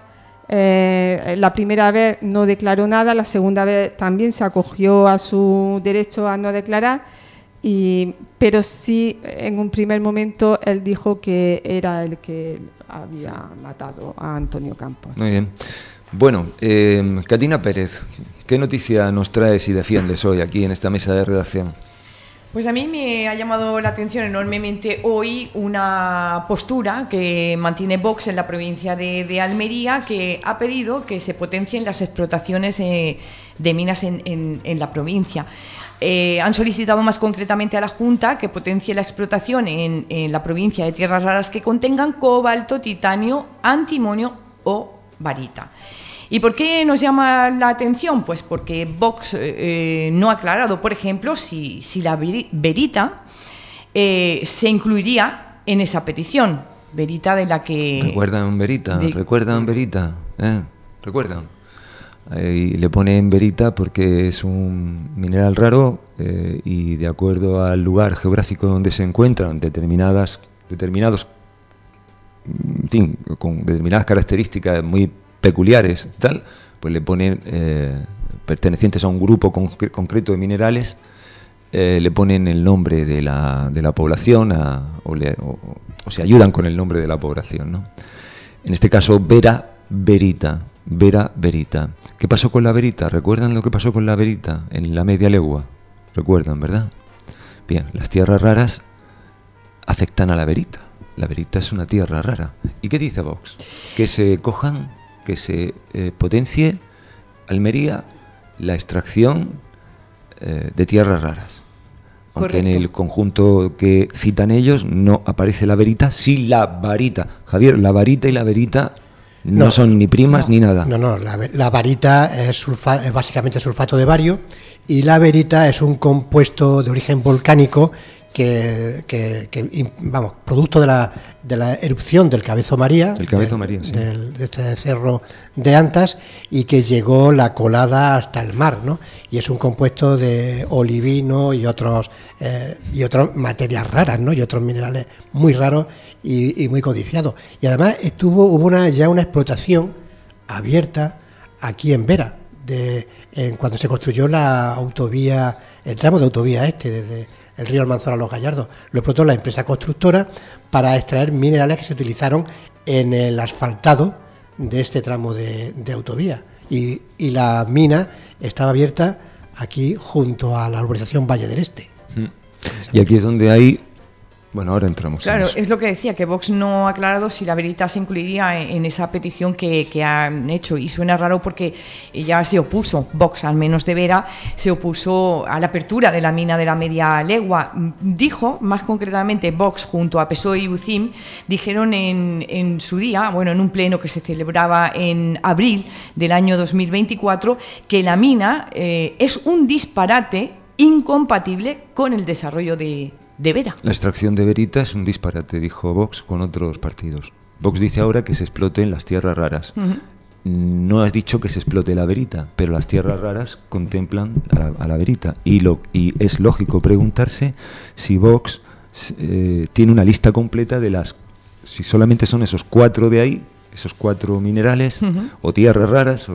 La primera vez no declaró nada, la segunda vez también se acogió a su derecho a no declarar, pero sí en un primer momento él dijo que era el que había matado a Antonio Campos. Muy bien. Bueno, Catina Pérez, ¿qué noticia nos traes y defiendes hoy aquí en esta mesa de redacción? Pues a mí me ha llamado la atención enormemente hoy una postura que mantiene Vox en la provincia de Almería, que ha pedido que se potencien las explotaciones de minas en la provincia. Han solicitado más concretamente a la Junta que potencie la explotación en la provincia de tierras raras que contengan cobalto, titanio, antimonio o barita. ¿Y por qué nos llama la atención? Pues porque Vox no ha aclarado, por ejemplo, si la verita se incluiría en esa petición. Verita de la que... ¿Recuerdan verita? ¿Recuerdan verita? ¿Recuerdan? Y le ponen verita porque es un mineral raro y de acuerdo al lugar geográfico donde se encuentran determinados, en fin, con determinadas características muy peculiares, tal, pues le ponen pertenecientes a un grupo concreto de minerales, le ponen el nombre de la población o se ayudan con el nombre de la población, ¿no? En este caso, Vera Verita. ¿Qué pasó con la verita? ¿Recuerdan lo que pasó con la verita en la media legua? ¿Recuerdan, verdad? Bien, las tierras raras afectan a la verita. La verita es una tierra rara. ¿Y qué dice Vox? Que se cojan, que se potencie Almería la extracción de tierras raras. Aunque Correcto. en el conjunto que citan ellos no aparece la verita, sí la varita. Javier, la varita y la verita no son ni primas ni nada. No, la varita es básicamente sulfato de bario y la verita es un compuesto de origen volcánico vamos, producto de la erupción del Cabezo María, Sí. de este cerro de Antas, y que llegó la colada hasta el mar, ¿no? Y es un compuesto de olivino y otras materias raras, ¿no? Y otros minerales muy raros y muy codiciados. Y además hubo ya una explotación abierta aquí en Vera, cuando se construyó la autovía, el tramo de autovía desde el río Almanzora a Los Gallardos. Lo explotó la empresa constructora para extraer minerales que se utilizaron en el asfaltado de este tramo de autovía. Y la mina estaba abierta aquí junto a la urbanización Valle del Este. Y aquí es donde hay... Bueno, ahora entramos. Claro, es lo que decía, que Vox no ha aclarado si la verita se incluiría en esa petición que han hecho. Y suena raro porque ya se opuso, Vox, al menos de Vera, se opuso a la apertura de la mina de la media legua. Dijo, más concretamente, Vox junto a PSOE y UCIM, dijeron en su día, en un pleno que se celebraba en abril del año 2024, que la mina es un disparate incompatible con el desarrollo de Vera. La extracción de verita es un disparate, dijo Vox con otros partidos. Vox dice ahora que se exploten las tierras raras. Uh-huh. No has dicho que se explote la verita, pero las tierras raras contemplan a la verita. Y es lógico preguntarse si Vox tiene una lista completa de si solamente son esos 4 de ahí, esos 4 minerales, uh-huh, o tierras raras,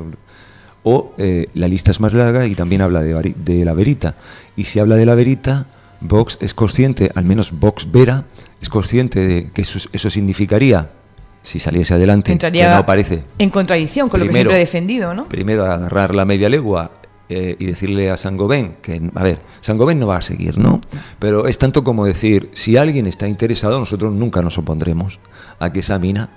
o la lista es más larga y también habla de la verita. Y si habla de la verita, Vox es consciente, al menos Vox Vera, es consciente de que eso significaría, si saliese adelante, entraría, que no aparece, en contradicción con lo que siempre he defendido, ¿no? Primero agarrar la media legua y decirle a Saint-Gobain que, Saint-Gobain no va a seguir, ¿no? Pero es tanto como decir, si alguien está interesado, nosotros nunca nos opondremos a que esa mina,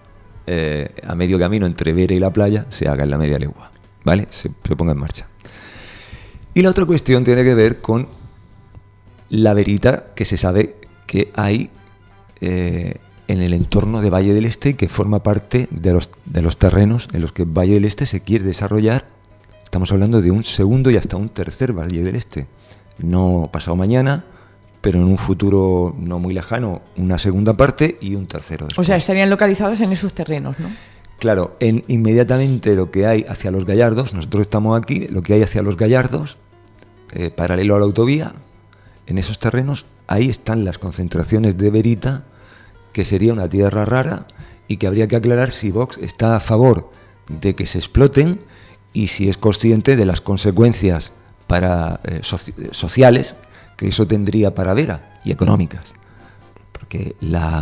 a medio camino entre Vera y la playa, se haga en la media legua, ¿vale? Se ponga en marcha. Y la otra cuestión tiene que ver con la verita que se sabe que hay en el entorno de Valle del Este y que forma parte de los terrenos en los que Valle del Este se quiere desarrollar. Estamos hablando de un segundo y hasta un tercer Valle del Este. No pasado mañana, pero en un futuro no muy lejano, una segunda parte y un tercero después. O sea, estarían localizados en esos terrenos, ¿no? Claro, inmediatamente lo que hay hacia Los Gallardos, nosotros estamos aquí, lo que hay hacia Los Gallardos, paralelo a la autovía, en esos terrenos, ahí están las concentraciones de verita, que sería una tierra rara y que habría que aclarar si Vox está a favor de que se exploten y si es consciente de las consecuencias sociales que eso tendría para Vera y económicas. Porque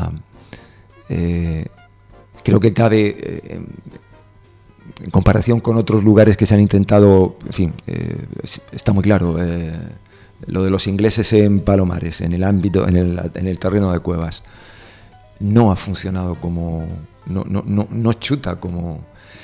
creo que cabe, en comparación con otros lugares que se han intentado, en fin, está muy claro, lo de los ingleses en Palomares, en el terreno de Cuevas, no ha funcionado como, no chuta como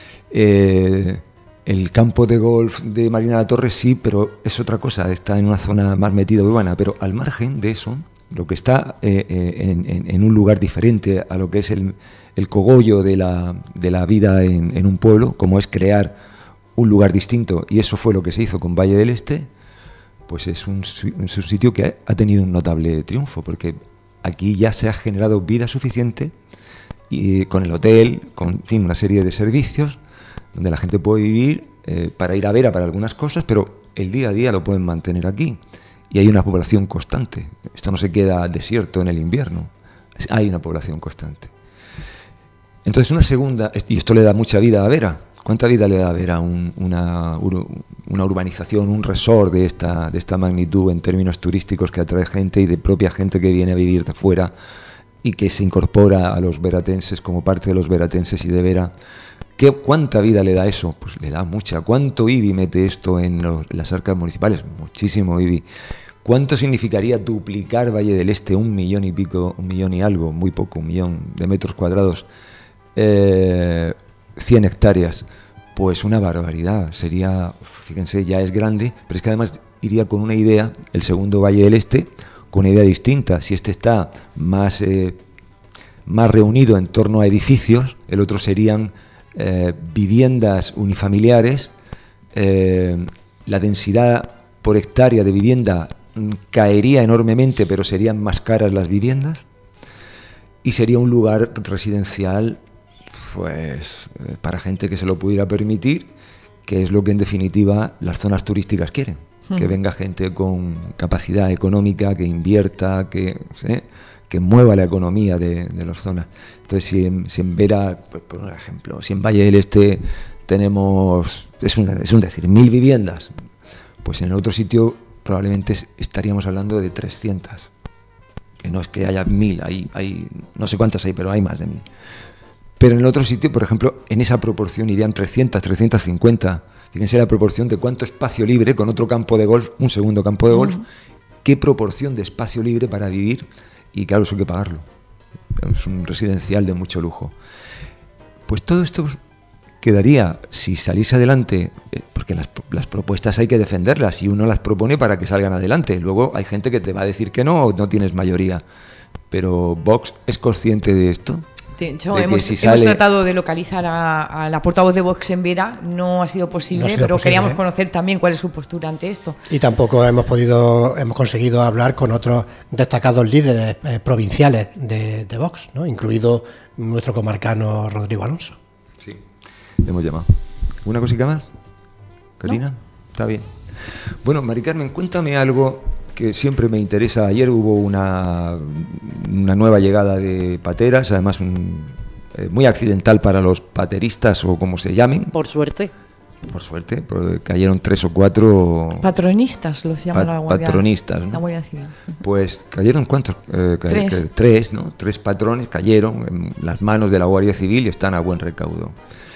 el campo de golf de Marina de la Torre, sí, pero es otra cosa, está en una zona más metida urbana, pero al margen de eso, lo que está en un lugar diferente a lo que es el cogollo de la vida en un pueblo, como es crear un lugar distinto, y eso fue lo que se hizo con Valle del Este, pues es un sitio que ha tenido un notable triunfo, porque aquí ya se ha generado vida suficiente y con el hotel, con en fin, una serie de servicios donde la gente puede vivir para ir a Vera para algunas cosas, pero el día a día lo pueden mantener aquí. Y hay una población constante. Esto no se queda desierto en el invierno. Hay una población constante. Entonces, una segunda, y esto le da mucha vida a Vera. ¿Cuánta vida le da a Vera una urbanización, un resort de esta magnitud en términos turísticos que atrae gente y de propia gente que viene a vivir de fuera y que se incorpora a los veratenses como parte de los veratenses y de Vera? ¿Cuánta vida le da eso? Pues le da mucha. ¿Cuánto IBI mete esto en las arcas municipales? Muchísimo IBI. ¿Cuánto significaría duplicar Valle del Este 1 millón y pico, 1 millón y algo, muy poco, 1 millón de metros cuadrados, 100 hectáreas? Pues una barbaridad. Sería, fíjense, ya es grande, pero es que además iría con una idea, el segundo Valle del Este, con una idea distinta. Si este está más reunido en torno a edificios, el otro serían viviendas unifamiliares, la densidad por hectárea de vivienda caería enormemente, pero serían más caras las viviendas, y sería un lugar residencial pues para gente que se lo pudiera permitir, que es lo que en definitiva las zonas turísticas quieren, que venga gente con capacidad económica, que invierta, que mueva la economía de las zonas. Entonces, si en Vera, pues, por ejemplo, si en Valle del Este tenemos, es un decir, 1000 viviendas, pues en el otro sitio probablemente estaríamos hablando de 300. Que no es que haya 1000, hay no sé cuántas hay, pero hay más de 1000. Pero en el otro sitio, por ejemplo, en esa proporción irían 300, 350. Fíjense la proporción de cuánto espacio libre con otro campo de golf, un segundo campo de golf, qué proporción de espacio libre para vivir. Y claro, eso hay que pagarlo. Es un residencial de mucho lujo. Pues todo esto quedaría, si saliese adelante, porque las propuestas hay que defenderlas y uno las propone para que salgan adelante. Luego hay gente que te va a decir que no, o no tienes mayoría. Pero Vox es consciente de esto. De hecho, hemos tratado de localizar a la portavoz de Vox en Vera, no ha sido posible, pero queríamos conocer también cuál es su postura ante esto. Y tampoco hemos conseguido hablar con otros destacados líderes provinciales de Vox, ¿no? Incluido nuestro comarcano Rodrigo Alonso. Sí, le hemos llamado. ¿Una cosita más, Karina? ¿No? Está bien. Bueno, Mari Carmen, cuéntame algo que siempre me interesa. Ayer hubo una nueva llegada de pateras, además muy accidental para los pateristas o como se llamen. Por suerte, porque cayeron 3 o 4... Patronistas, los llaman la Guardia. Patronistas, ¿no? La Guardia Civil. Pues cayeron, ¿cuántos? 3, ¿no? 3 patrones cayeron en las manos de la Guardia Civil y están a buen recaudo.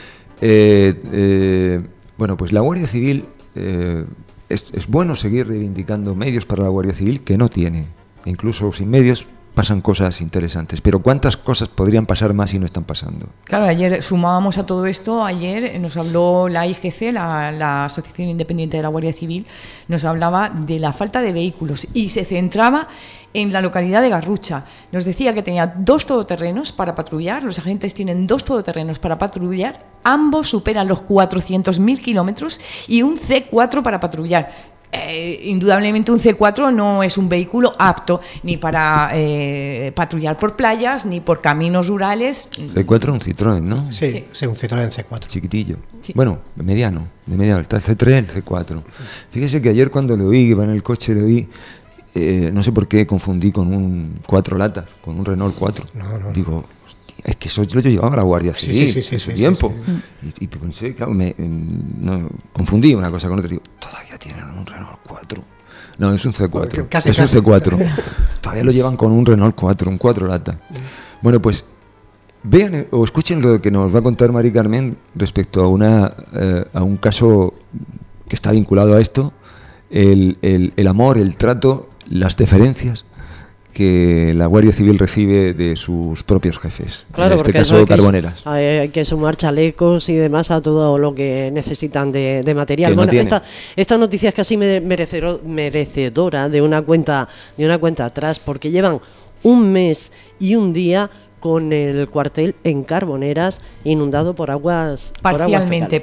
Bueno, pues la Guardia Civil... Es bueno seguir reivindicando medios para la Guardia Civil, que no tiene. Incluso sin medios pasan cosas interesantes. Pero ¿cuántas cosas podrían pasar más y no están pasando? Claro, ayer sumábamos a todo esto. Ayer nos habló la IGC, la Asociación Independiente de la Guardia Civil, nos hablaba de la falta de vehículos y se centraba en la localidad de Garrucha. Nos decía que tenía 2 todoterrenos para patrullar, los agentes tienen 2 todoterrenos para patrullar, ambos superan los 400.000 kilómetros y un C4 para patrullar. Indudablemente un C4 no es un vehículo apto ni para patrullar por playas ni por caminos rurales. C4 un Citroën, ¿no? Sí, un Citroën C4. Chiquitillo. Sí. Bueno, de mediano. Está el C3, el C4. Fíjese que ayer cuando le oí, iba en el coche, le oí, no sé por qué confundí con un 4 latas, con un Renault 4. No. Digo, es que eso yo lo llevaba a la Guardia Civil en su tiempo. Sí. Y pensé, claro, confundí una cosa con otra. Digo, todavía tienen un Renault 4. No, es un C4. Casi. Un C4. Todavía lo llevan con un Renault 4, un 4 lata. Bueno, pues vean o escuchen lo que nos va a contar Mari Carmen respecto a un caso que está vinculado a esto, el amor, el trato, las deferencias que la Guardia Civil recibe de sus propios jefes, claro, en este caso hay Carboneras. Hay que sumar chalecos y demás a todo lo que necesitan de material. Que no bueno, esta noticia es casi merecedora de una cuenta atrás, porque llevan un mes y un día con el cuartel en Carboneras inundado por aguas Parcialmente.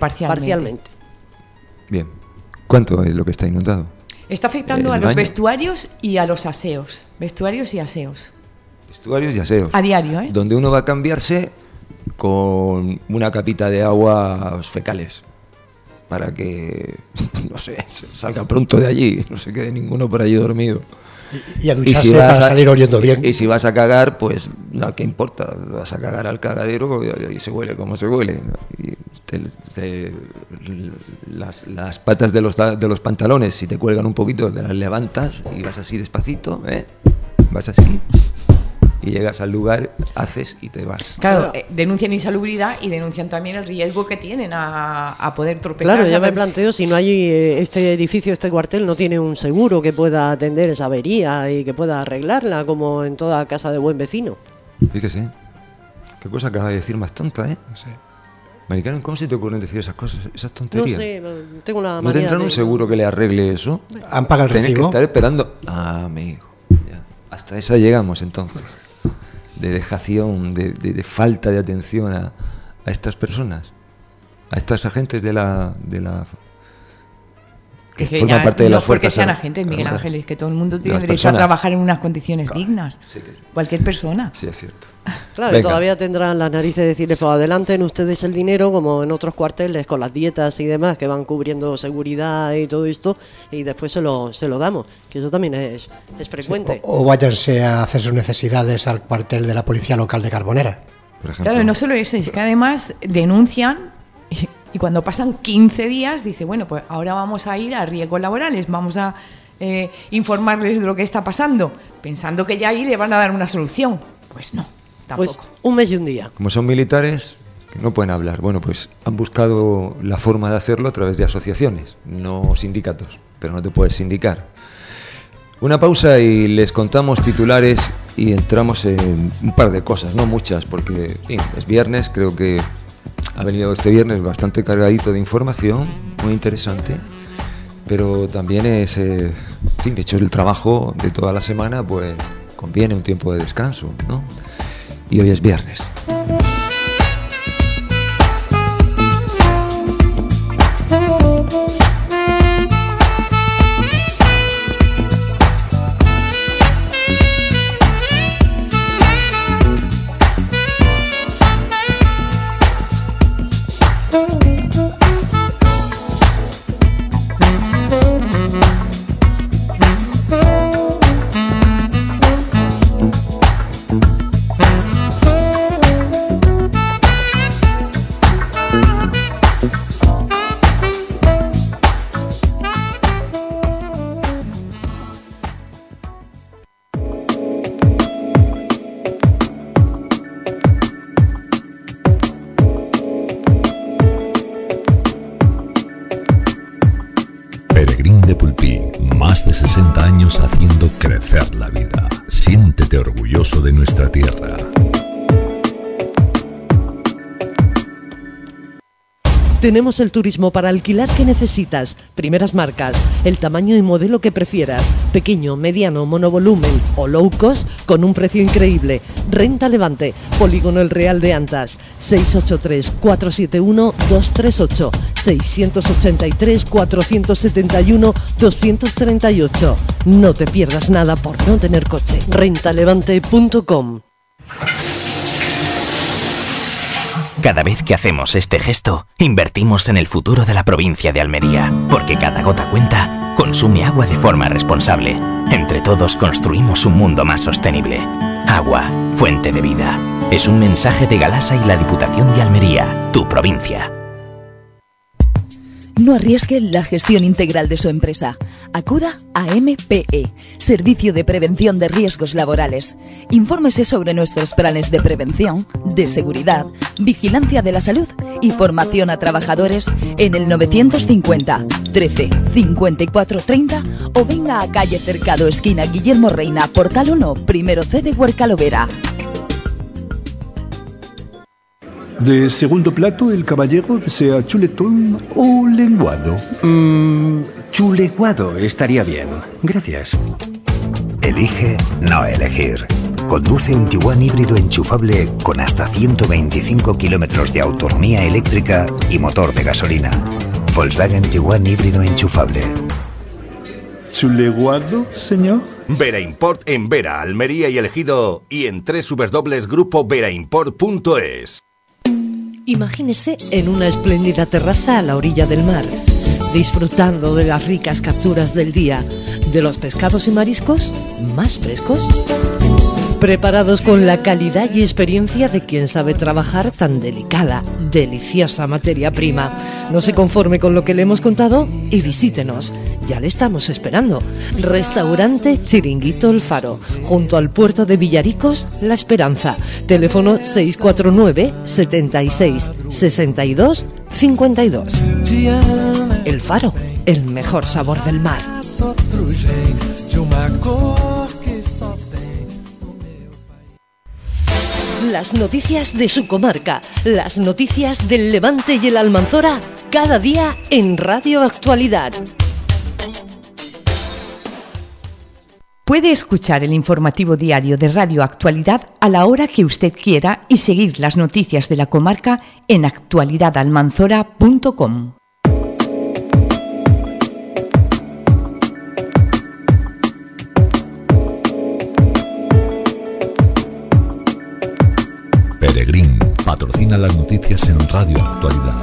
Bien, ¿cuánto es lo que está inundado? Está afectando a los vestuarios y a los aseos. Vestuarios y aseos. Vestuarios y aseos. A diario, ¿eh? Donde uno va a cambiarse con una capita de aguas fecales. Para que, no sé, salga pronto de allí. No se quede ninguno por allí dormido. Y a ducharse para salir oliendo bien. Y si vas a cagar, pues, no, ¿qué importa? Vas a cagar al cagadero y se huele como se huele. Y las patas de los pantalones, si te cuelgan un poquito, te las levantas y vas así despacito, vas así y llegas al lugar, haces y te vas. Claro, denuncian insalubridad y denuncian también el riesgo que tienen a poder tropezar. Claro, ya me planteo, si no hay este edificio, este cuartel no tiene un seguro que pueda atender esa avería y que pueda arreglarla, como en toda casa de buen vecino. Fíjese, qué cosa acaba de decir más tonta, ¿eh? Sí. Mari Carmen, ¿cómo se te ocurren decir esas cosas, esas tonterías? No sé, tengo la ¿No manía tendrán un seguro que le arregle eso? ¿Han pagado el Tienes recibo? que estar esperando. Ah, amigo, ya. Hasta esa llegamos entonces. De dejación, de falta de atención a estas personas, a estas agentes de la que forman parte de las fuerzas. No porque sean agentes, Miguel armadas. Ángel, es que todo el mundo tiene Las derecho personas. a trabajar en unas condiciones Claro, dignas. sí que sí. Cualquier persona. Sí, es cierto. Claro, Venga. y todavía tendrán las narices de decirle, pues adelanten ustedes el dinero, como en otros cuarteles, con las dietas y demás, que van cubriendo seguridad y todo esto, y después se lo damos, que eso también es frecuente. O váyanse a hacer sus necesidades al cuartel de la policía local de Carbonera. Por ejemplo. Claro, no solo eso, es que además denuncian y cuando pasan 15 días dice, bueno, pues ahora vamos a ir a riesgos laborales, vamos a informarles de lo que está pasando, pensando que ya ahí le van a dar una solución. Pues no, tampoco. Pues un mes y un día. Como son militares, que no pueden hablar. Bueno, pues han buscado la forma de hacerlo a través de asociaciones, no sindicatos, pero no te puedes sindicar. Una pausa y les contamos titulares y entramos en un par de cosas, no muchas, porque en fin, es viernes, creo que ha venido este viernes bastante cargadito de información, muy interesante, pero también es, en fin, hecho el trabajo de toda la semana, pues conviene un tiempo de descanso, ¿no? Y hoy es viernes. Peregrín de Pulpí, más de 60 años haciendo crecer la vida. Siéntete orgulloso de nuestra tierra. Tenemos el turismo para alquilar que necesitas, primeras marcas, el tamaño y modelo que prefieras, pequeño, mediano, monovolumen o low cost con un precio increíble. Renta Levante, Polígono El Real de Antas, 683-471-238, 683-471-238. No te pierdas nada por no tener coche. Rentalevante.com. Cada vez que hacemos este gesto, invertimos en el futuro de la provincia de Almería, porque cada gota cuenta Consume agua de forma responsable. Entre todos construimos un mundo más sostenible. Agua, fuente de vida. Es un mensaje de Galasa y la Diputación de Almería, tu provincia. No arriesgue la gestión integral de su empresa. Acuda a MPE, Servicio de Prevención de Riesgos Laborales. Infórmese sobre nuestros planes de prevención, de seguridad, vigilancia de la salud y formación a trabajadores en el 950 13 54 30 o venga a calle Cercado, esquina Guillermo Reina, Portal 1, primero C de Huercalovera. De segundo plato, el caballero desea chuletón o lenguado. Chuleguado estaría bien. Gracias. Elige no elegir. Conduce un Tiguan híbrido enchufable con hasta 125 kilómetros de autonomía eléctrica y motor de gasolina. Volkswagen Tiguan híbrido enchufable. ¿Chuleguado, señor? Vera Import en Vera, Almería y El Ejido y en www.grupoveraImport.es. Imagínese en una espléndida terraza a la orilla del mar, disfrutando de las ricas capturas del día, de los pescados y mariscos más frescos, preparados con la calidad y experiencia de quien sabe trabajar tan delicada, deliciosa materia prima. No se conforme con lo que le hemos contado y visítenos. Ya le estamos esperando. Restaurante Chiringuito El Faro, junto al puerto de Villaricos, La Esperanza. Teléfono 649 76 62 52. El Faro, el mejor sabor del mar. Las noticias de su comarca, las noticias del Levante y el Almanzora, cada día en Radio Actualidad. Puede escuchar el informativo diario de Radio Actualidad a la hora que usted quiera y seguir las noticias de la comarca en actualidadalmanzora.com. Peregrín patrocina las noticias en Radio Actualidad.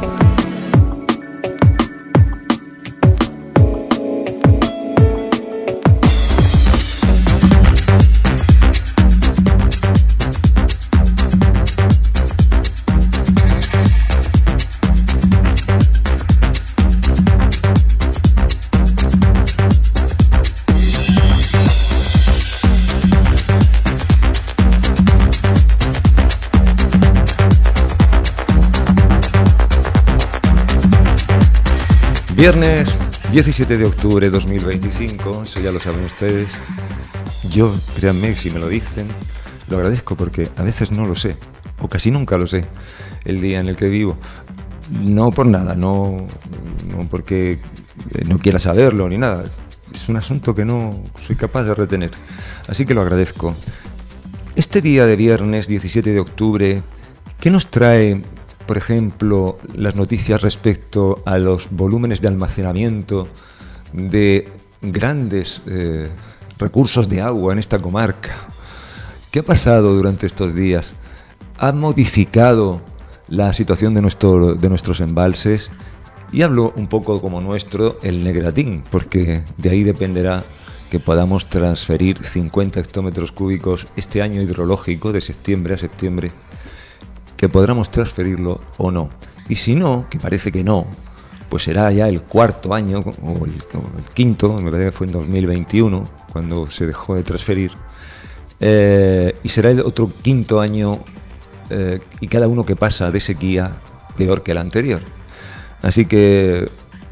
Viernes 17 de octubre de 2025, eso ya lo saben ustedes. Yo, créanme, si me lo dicen, lo agradezco porque a veces no lo sé, o casi nunca lo sé, el día en el que vivo. No por nada, no porque no quiera saberlo ni nada. Es un asunto que no soy capaz de retener, así que lo agradezco. Este día de viernes 17 de octubre, ¿qué nos trae, por ejemplo, las noticias respecto a los volúmenes de almacenamiento de grandes recursos de agua en esta comarca? ¿Qué ha pasado durante estos días? ¿Ha modificado la situación de nuestros embalses? Y hablo un poco como nuestro, el Negratín, porque de ahí dependerá que podamos transferir 50 hectómetros cúbicos este año hidrológico de septiembre a septiembre, que podamos transferirlo o no. Y si no, que parece que no, pues será ya el cuarto año o el quinto, me parece que fue en 2021 cuando se dejó de transferir, y será el otro quinto año, y cada uno que pasa de sequía peor que el anterior. Así que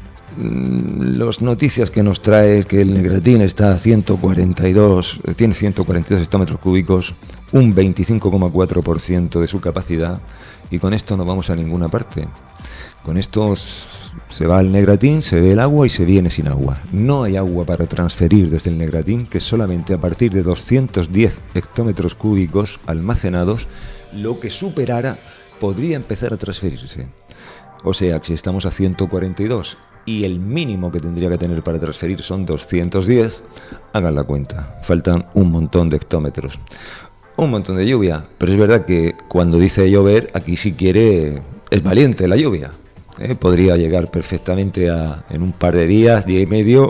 las noticias que nos trae que el Negratín está a tiene 142 hectómetros cúbicos, un 25,4% de su capacidad, y con esto no vamos a ninguna parte. Con esto se va al Negratín, se ve el agua y se viene sin agua. No hay agua para transferir desde el Negratín, que solamente a partir de 210 hectómetros cúbicos almacenados, lo que superara podría empezar a transferirse. O sea, que si estamos a 142 y el mínimo que tendría que tener para transferir son 210, hagan la cuenta, faltan un montón de hectómetros. Un montón de lluvia, pero es verdad que cuando dice llover, aquí si quiere es valiente la lluvia. Podría llegar perfectamente en un par de días, día y medio,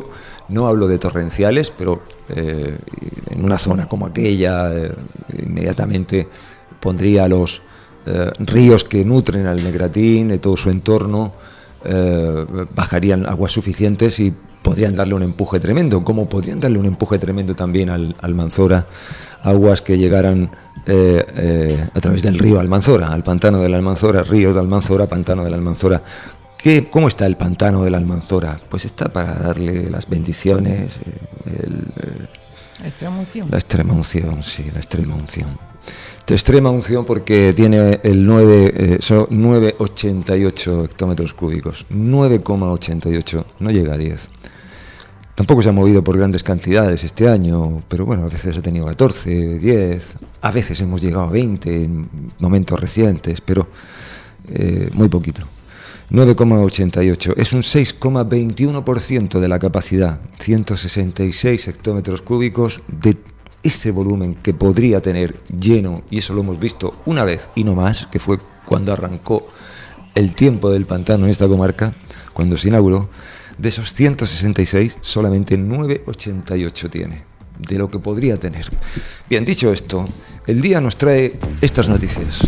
No hablo de torrenciales, pero en una zona como aquella, inmediatamente pondría los ríos que nutren al Negratín, de todo su entorno, bajarían aguas suficientes y podrían darle un empuje tremendo, como podrían darle un empuje tremendo también al Almanzora, aguas que llegaran a través del río Almanzora, al pantano del Almanzora, río de Almanzora, pantano del Almanzora. ¿Cómo está el pantano del Almanzora? Pues está para darle las bendiciones, la extrema unción. La extrema unción, sí, la extrema unción. De extrema unción porque tiene son 9,88 hectómetros cúbicos, 9,88, no llega a 10. Tampoco se ha movido por grandes cantidades este año, pero bueno, a veces ha tenido 14, 10, a veces hemos llegado a 20 en momentos recientes, pero muy poquito. 9,88, es un 6,21% de la capacidad, 166 hectómetros cúbicos de ese volumen que podría tener lleno, y eso lo hemos visto una vez y no más, que fue cuando arrancó el tiempo del pantano en esta comarca, cuando se inauguró. De esos 166, solamente 9,88 tiene, de lo que podría tener. Bien, dicho esto, el día nos trae estas noticias.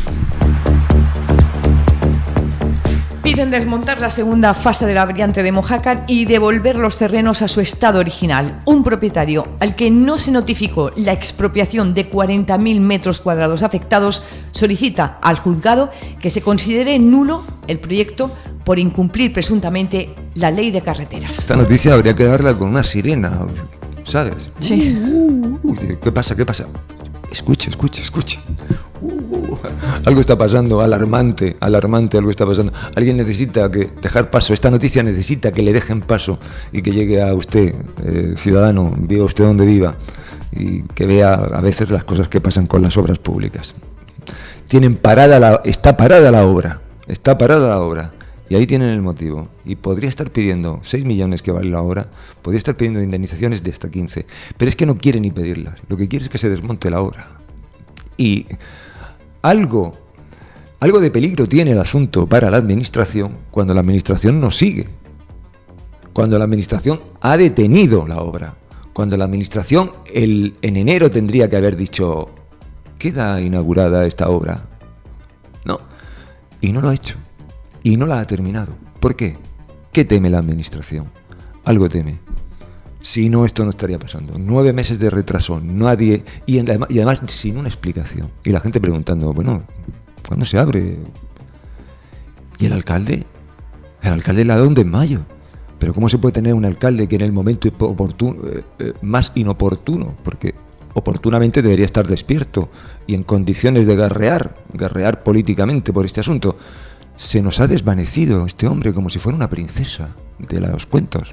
Piden desmontar la segunda fase de la variante de Mojácar y devolver los terrenos a su estado original. Un propietario al que no se notificó la expropiación de 40.000 metros cuadrados afectados solicita al juzgado que se considere nulo el proyecto por incumplir presuntamente la ley de carreteras. Esta noticia habría que darla con una sirena, ¿sabes? Sí. ¿Qué pasa? Escuche. Algo está pasando, alarmante, algo está pasando. Alguien necesita dejar paso, esta noticia necesita que le dejen paso y que llegue a usted, ciudadano, viva usted donde viva, y que vea a veces las cosas que pasan con las obras públicas. Está parada la obra. Y ahí tienen el motivo. Y podría estar pidiendo 6 millones que vale la obra, podría estar pidiendo indemnizaciones de hasta 15. Pero es que no quiere ni pedirlas. Lo que quiere es que se desmonte la obra. Y algo de peligro tiene el asunto para la administración cuando la administración no sigue. Cuando la administración ha detenido la obra. Cuando la administración en enero tendría que haber dicho: queda inaugurada esta obra. No. Y no lo ha hecho. Y no la ha terminado. ¿Por qué? ¿Qué teme la administración? Algo teme. Si no, esto no estaría pasando. 9 meses de retraso, nadie, y además sin una explicación. Y la gente preguntando, bueno, ¿cuándo se abre? ¿Y el alcalde? El alcalde la da un desmayo. Pero ¿cómo se puede tener un alcalde que en el momento oportuno, más inoportuno? Porque oportunamente debería estar despierto y en condiciones de guerrear políticamente por este asunto. Se nos ha desvanecido este hombre como si fuera una princesa de los cuentos.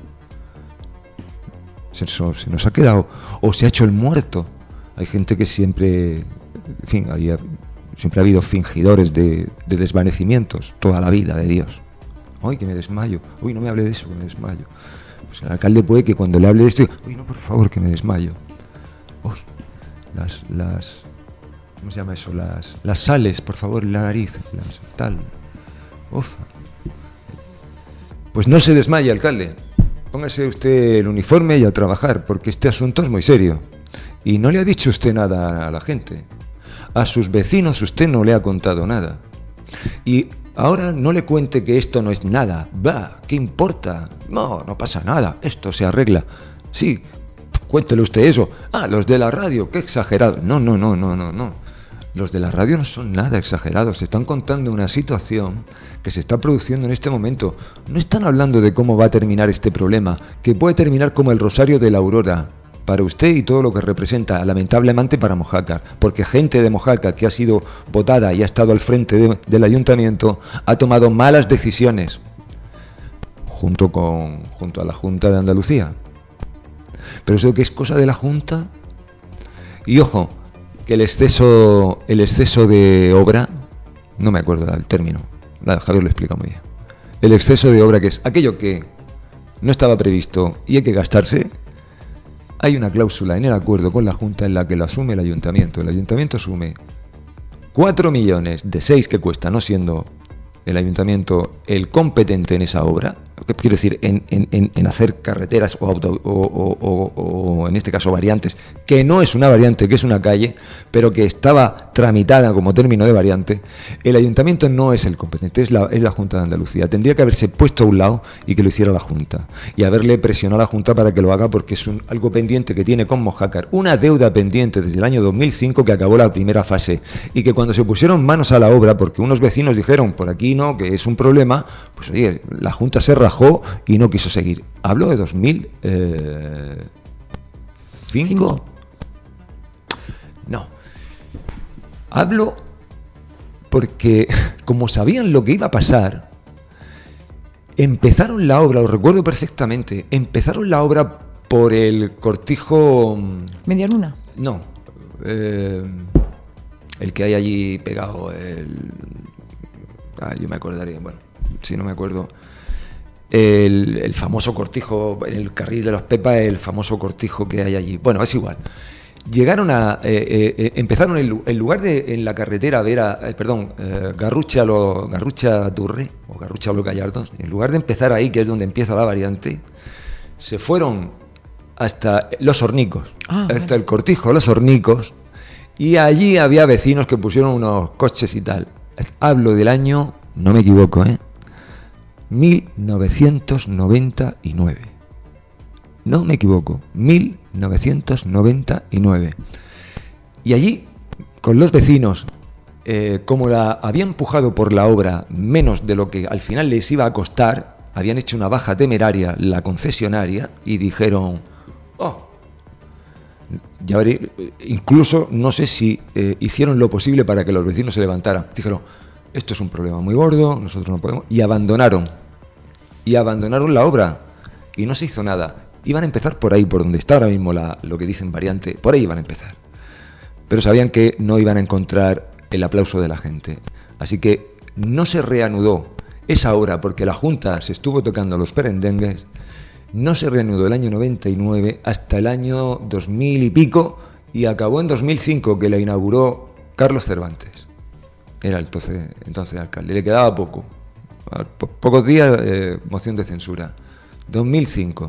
Se nos ha quedado, o se ha hecho el muerto. Hay gente que siempre ha habido fingidores de desvanecimientos toda la vida de Dios. Uy, que me desmayo. Uy, no me hable de eso, que me desmayo. Pues el alcalde puede que cuando le hable de esto, uy, no, por favor, que me desmayo. Uy, ¿cómo se llama eso? Las sales, por favor, en la nariz, tal. Uf. Pues no se desmaye, alcalde. Póngase usted el uniforme y a trabajar, porque este asunto es muy serio. Y no le ha dicho usted nada a la gente. A sus vecinos usted no le ha contado nada. Y ahora no le cuente que esto no es nada. ¿Qué importa? No pasa nada. Esto se arregla. Sí, cuéntele usted eso. Los de la radio, qué exagerado. No. Los de la radio no son nada exagerados, están contando una situación que se está produciendo en este momento. No están hablando de cómo va a terminar este problema, que puede terminar como el Rosario de la Aurora, para usted y todo lo que representa, lamentablemente para Mojácar, porque gente de Mojácar que ha sido votada y ha estado al frente del ayuntamiento ha tomado malas decisiones, junto a la Junta de Andalucía. Pero eso que es cosa de la Junta. Y ojo, que el exceso de obra, no me acuerdo del término, Javier lo explica muy bien. El exceso de obra, que es aquello que no estaba previsto y hay que gastarse, hay una cláusula en el acuerdo con la Junta en la que lo asume el ayuntamiento. El ayuntamiento asume 4 millones de 6 que cuesta, no siendo el ayuntamiento el competente en esa obra, quiero decir, en hacer carreteras o en este caso variantes, que no es una variante, que es una calle, pero que estaba tramitada como término de variante, el ayuntamiento no es el competente, es la Junta de Andalucía. Tendría que haberse puesto a un lado y que lo hiciera la Junta, y haberle presionado a la Junta para que lo haga, porque es algo pendiente que tiene con Mojácar, una deuda pendiente desde el año 2005 que acabó la primera fase, y que cuando se pusieron manos a la obra, porque unos vecinos dijeron, por aquí no, que es un problema, pues oye, la Junta se rajó y no quiso seguir. Hablo de 2005. No. Hablo porque, como sabían lo que iba a pasar, empezaron la obra, lo recuerdo perfectamente, empezaron la obra por el cortijo... ¿Medialuna? No. El que hay allí pegado, yo me acordaré, bueno, si no me acuerdo... El famoso cortijo, en el carril de los Pepas, el famoso cortijo que hay allí. Bueno, es igual. Llegaron empezaron en lugar de en la carretera Garrucha Turre o Garrucha Los Gallardos, en lugar de empezar ahí, que es donde empieza la variante, se fueron hasta Los Hornicos, hasta el cortijo Los Hornicos, y allí había vecinos que pusieron unos coches y tal. Hablo del año, no me equivoco, 1999. No me equivoco, 1999. Y allí, con los vecinos, como la habían empujado por la obra menos de lo que al final les iba a costar, habían hecho una baja temeraria la concesionaria y dijeron, ya veré, incluso no sé si hicieron lo posible para que los vecinos se levantaran. Dijeron, esto es un problema muy gordo, nosotros no podemos, y abandonaron la obra y no se hizo nada. Iban a empezar por ahí, por donde está ahora mismo lo que dicen variante, por ahí iban a empezar, pero sabían que no iban a encontrar el aplauso de la gente, así que no se reanudó esa obra, porque la Junta se estuvo tocando los perendengues. No se reanudó el año 99 hasta el año 2000 y pico, y acabó en 2005, que la inauguró Carlos Cervantes. Era entonces alcalde, le quedaba poco. A pocos días, moción de censura. 2005.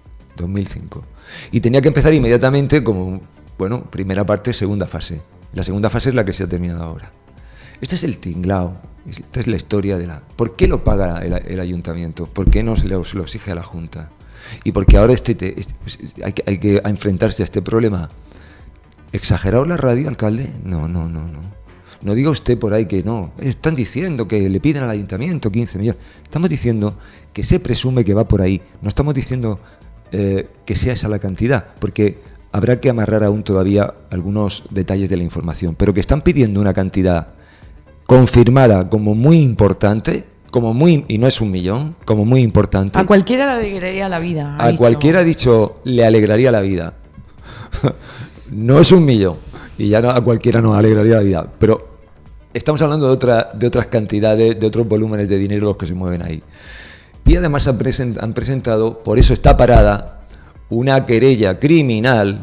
Y tenía que empezar inmediatamente como, bueno, primera parte, segunda fase. La segunda fase es la que se ha terminado ahora. Este es el tinglao, esta es la historia de la... ¿Por qué lo paga el ayuntamiento? ¿Por qué no se lo exige a la Junta? Y porque ahora hay que enfrentarse a este problema. ¿Exagerado la radio, alcalde? No. No diga usted por ahí que no. Están diciendo que le piden al ayuntamiento 15 millones. Estamos diciendo que se presume que va por ahí. No estamos diciendo que sea esa la cantidad, porque habrá que amarrar aún todavía algunos detalles de la información. Pero que están pidiendo una cantidad confirmada como muy importante, y no es 1 millón, como muy importante. A cualquiera le alegraría la vida. A cualquiera, ha dicho, le alegraría la vida. No es 1 millón. Y ya a cualquiera nos alegraría la vida. Pero estamos hablando de otras cantidades, de otros volúmenes de dinero los que se mueven ahí. Y además han presentado, por eso está parada, una querella criminal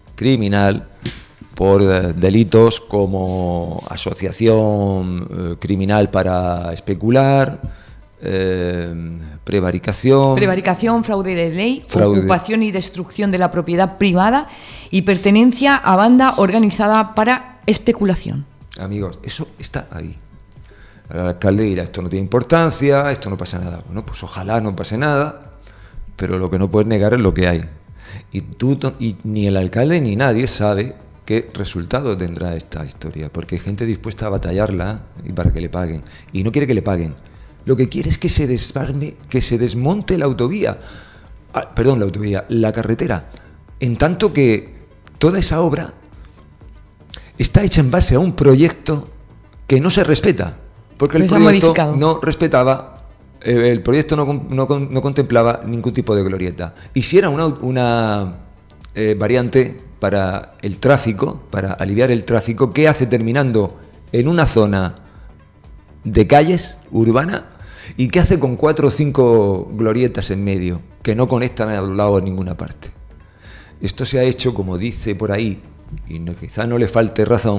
por delitos como asociación criminal para especular, prevaricación, fraude de ley, ocupación y destrucción de la propiedad privada y pertenencia a banda organizada para especulación. Amigos, eso está ahí. El alcalde dirá, esto no tiene importancia, esto no pasa nada. Bueno, pues ojalá no pase nada, pero lo que no puedes negar es lo que hay. Y ni el alcalde ni nadie sabe qué resultado tendrá esta historia, porque hay gente dispuesta a batallarla y para que le paguen. Y no quiere que le paguen. Lo que quiere es que se desarme, que se desmonte la autovía. La carretera. En tanto que toda esa obra está hecha en base a un proyecto que no se respeta. Porque el proyecto no respetaba, el proyecto no contemplaba ningún tipo de glorieta. Y si era una variante para el tráfico, para aliviar el tráfico, ¿qué hace terminando en una zona de calles urbana? ¿Y qué hace con 4 o 5 glorietas en medio que no conectan a los lados a ninguna parte? Esto se ha hecho, como dice por ahí, y quizá no le falte razón,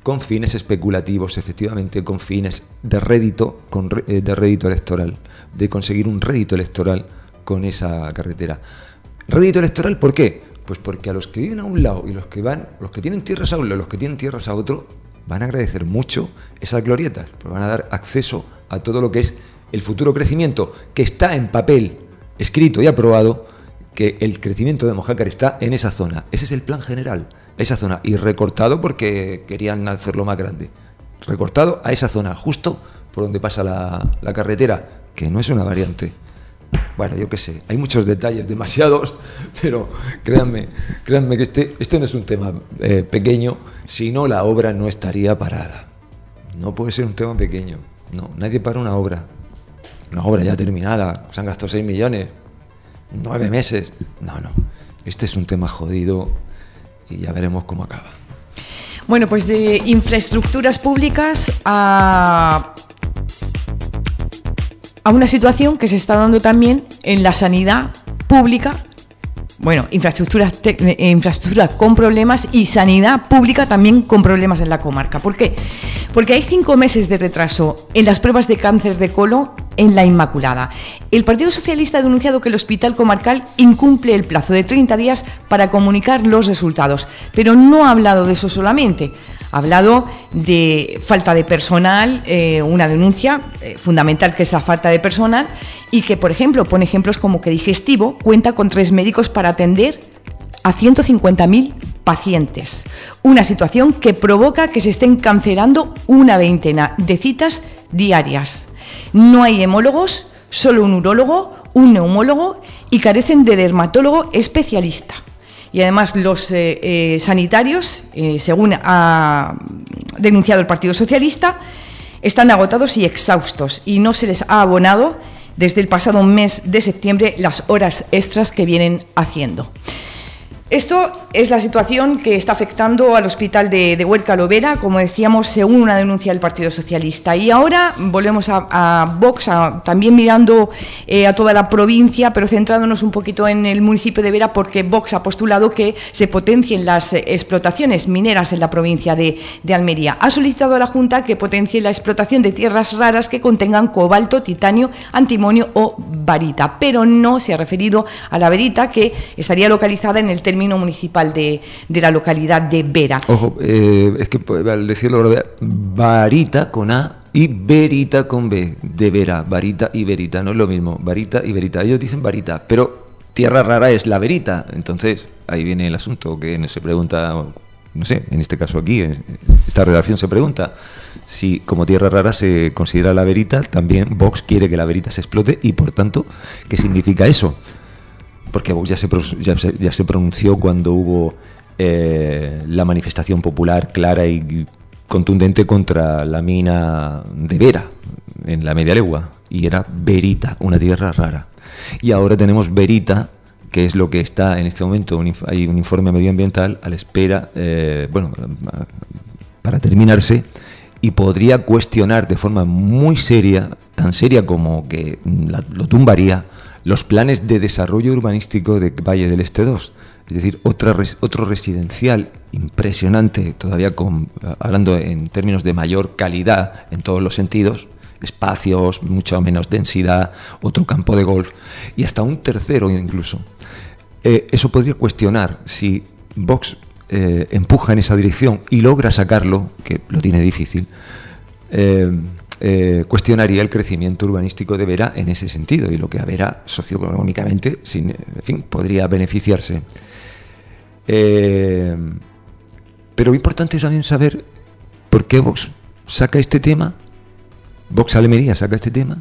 con fines especulativos, efectivamente, con fines de rédito, de rédito electoral, de conseguir un rédito electoral con esa carretera. ¿Rédito electoral por qué? Pues porque a los que viven a un lado y los que tienen tierras a un lado y los que tienen tierras a otro, van a agradecer mucho esas glorietas, porque van a dar acceso a todo lo que es el futuro crecimiento, que está en papel, escrito y aprobado, que el crecimiento de Mojácar está en esa zona. Ese es el plan general, esa zona, y recortado porque querían hacerlo más grande. Recortado a esa zona, justo por donde pasa la carretera, que no es una variante. Bueno, yo qué sé, hay muchos detalles, demasiados, pero créanme que este no es un tema pequeño, si no la obra no estaría parada. No puede ser un tema pequeño, no, nadie para una obra ya terminada, se han gastado 6 millones, 9 meses, no, este es un tema jodido y ya veremos cómo acaba. Bueno, pues de infraestructuras públicas a una situación que se está dando también en la sanidad pública. Bueno, infraestructura con problemas y sanidad pública también con problemas en la comarca. ¿Por qué? Porque hay 5 meses de retraso en las pruebas de cáncer de colon en la Inmaculada. El Partido Socialista ha denunciado que el Hospital Comarcal incumple el plazo de 30 días para comunicar los resultados, pero no ha hablado de eso solamente. Ha hablado de falta de personal, una denuncia fundamental que es la falta de personal, y que, por ejemplo, pone ejemplos como que Digestivo cuenta con 3 médicos para atender a 150.000 pacientes. Una situación que provoca que se estén cancelando una veintena de citas diarias. No hay hemólogos, solo un urólogo, un neumólogo, y carecen de dermatólogo especialista. Y además los sanitarios, según ha denunciado el Partido Socialista, están agotados y exhaustos y no se les ha abonado desde el pasado mes de septiembre las horas extras que vienen haciendo. Esto es la situación que está afectando al hospital de Huerca Lovera, como decíamos, según una denuncia del Partido Socialista. Y ahora volvemos a Vox, también mirando a toda la provincia, pero centrándonos un poquito en el municipio de Vera, porque Vox ha postulado que se potencien las explotaciones mineras en la provincia de Almería. Ha solicitado a la Junta que potencie la explotación de tierras raras que contengan cobalto, titanio, antimonio o barita, pero no se ha referido a la verita, que estaría localizada en el término municipal de la localidad de Vera. Ojo, es que al decirlo, varita con A y verita con B, de Vera, varita y verita, no es lo mismo, varita y verita. Ellos dicen varita, pero tierra rara es la verita, entonces ahí viene el asunto, que se pregunta, no sé, en este caso aquí, en esta redacción se pregunta si como tierra rara se considera la verita. También Vox quiere que la verita se explote y, por tanto, ¿qué significa eso? Porque Vox ya se pronunció cuando hubo la manifestación popular clara y contundente contra la mina de Vera, en la media legua, y era verita, una tierra rara. Y ahora tenemos verita, que es lo que está en este momento, hay un informe medioambiental a la espera, para terminarse, y podría cuestionar de forma muy seria, tan seria como que lo tumbaría, los planes de desarrollo urbanístico de Valle del Este 2. Es decir, otro residencial impresionante, todavía hablando en términos de mayor calidad en todos los sentidos, espacios, mucho menos densidad, otro campo de golf y hasta un tercero incluso. Eso podría cuestionar si Vox empuja en esa dirección y logra sacarlo, que lo tiene difícil. Cuestionaría el crecimiento urbanístico de Vera en ese sentido, y lo que a Vera socioeconómicamente podría beneficiarse. Pero lo importante es también saber por qué Vox saca este tema, Vox Almería saca este tema,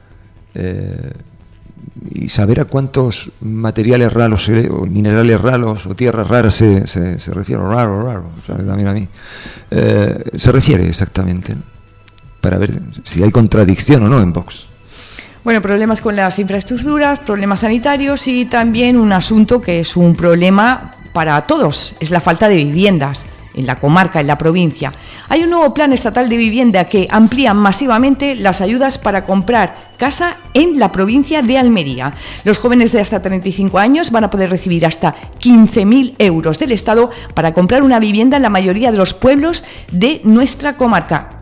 y saber a cuántos materiales raros, o minerales raros, o tierras raras se refiere, también a mí, se refiere exactamente, ¿no? Para ver si hay contradicción o no en Vox. Bueno, problemas con las infraestructuras, problemas sanitarios y también un asunto que es un problema para todos, es la falta de viviendas. en la comarca, en la provincia. Hay un nuevo plan estatal de vivienda que amplía masivamente las ayudas para comprar casa en la provincia de Almería. Los jóvenes de hasta 35 años van a poder recibir hasta 15.000 euros del Estado para comprar una vivienda en la mayoría de los pueblos de nuestra comarca.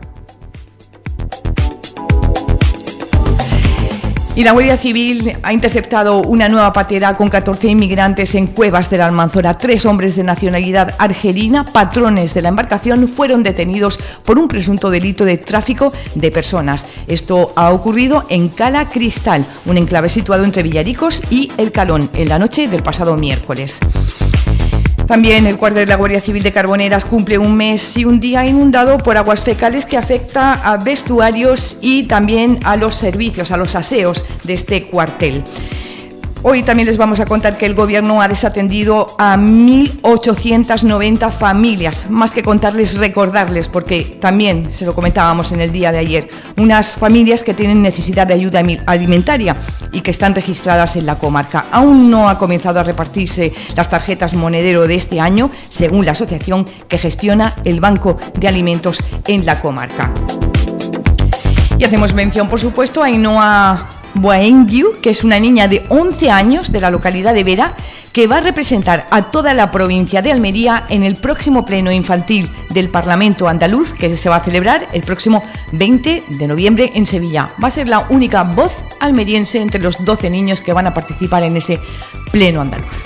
Y la Guardia Civil ha interceptado una nueva patera con 14 inmigrantes en Cuevas de la Almanzora. 3 hombres de nacionalidad argelina, patrones de la embarcación, fueron detenidos por un presunto delito de tráfico de personas. Esto ha ocurrido en Cala Cristal, un enclave situado entre Villaricos y El Calón, en la noche del pasado miércoles. También el cuartel de la Guardia Civil de Carboneras cumple un mes y un día inundado por aguas fecales que afecta a vestuarios y también a los servicios, a los aseos de este cuartel. Hoy también les vamos a contar que el Gobierno ha desatendido a 1.890 familias. Más que contarles, recordarles, porque también se lo comentábamos en el día de ayer, unas familias que tienen necesidad de ayuda alimentaria y que están registradas en la comarca. Aún no ha comenzado a repartirse las tarjetas monedero de este año, según la asociación que gestiona el Banco de Alimentos en la comarca. Y hacemos mención, por supuesto, a Ainhoa Boaengiu, que es una niña de 11 años de la localidad de Vera, que va a representar a toda la provincia de Almería en el próximo pleno infantil del Parlamento andaluz, que se va a celebrar el próximo 20 de noviembre en Sevilla. Va a ser la única voz almeriense entre los 12 niños que van a participar en ese pleno andaluz.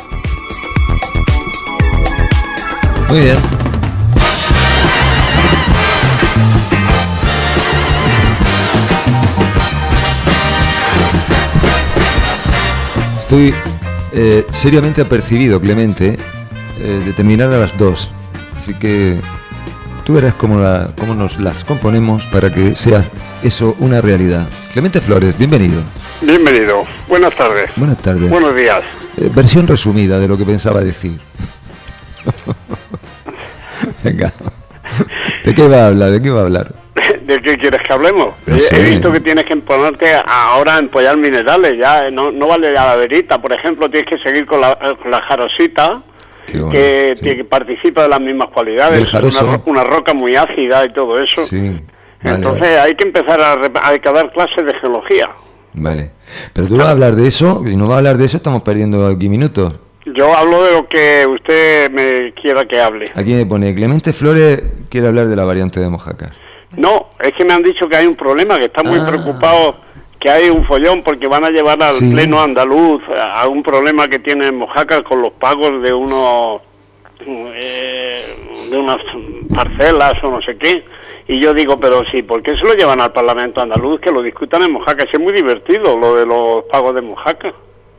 Muy bien. Estoy seriamente apercibido, Clemente, de terminar a las 2. Así que tú verás cómo nos las componemos para que sea eso una realidad. Clemente Flores, bienvenido. Bienvenido. Buenas tardes. Buenas tardes. Buenos días. Versión resumida de lo que pensaba decir. Venga. ¿De qué va a hablar? ¿De qué quieres que hablemos? No sé. He visto que tienes que ponerte ahora a empollar minerales, ya no vale ya la verita, por ejemplo, tienes que seguir con la jarosita, bueno, que participa de las mismas cualidades, una roca muy ácida y todo eso. Sí, vale, entonces vale. Hay que empezar a dar clases de geología. Vale, pero tú vas a hablar de eso, y no vas a hablar de eso, estamos perdiendo aquí minutos. Yo hablo de lo que usted me quiera que hable. Aquí me pone, Clemente Flores quiere hablar de la variante de Mojácar. No, es que me han dicho que hay un problema, que están muy preocupados, que hay un follón porque van a llevar al pleno andaluz a un problema que tiene Mojácar con los pagos de unas parcelas o no sé qué. Y yo digo, pero sí, ¿por qué se lo llevan al Parlamento andaluz? Que lo discutan en Mojácar. Es muy divertido lo de los pagos de Mojácar.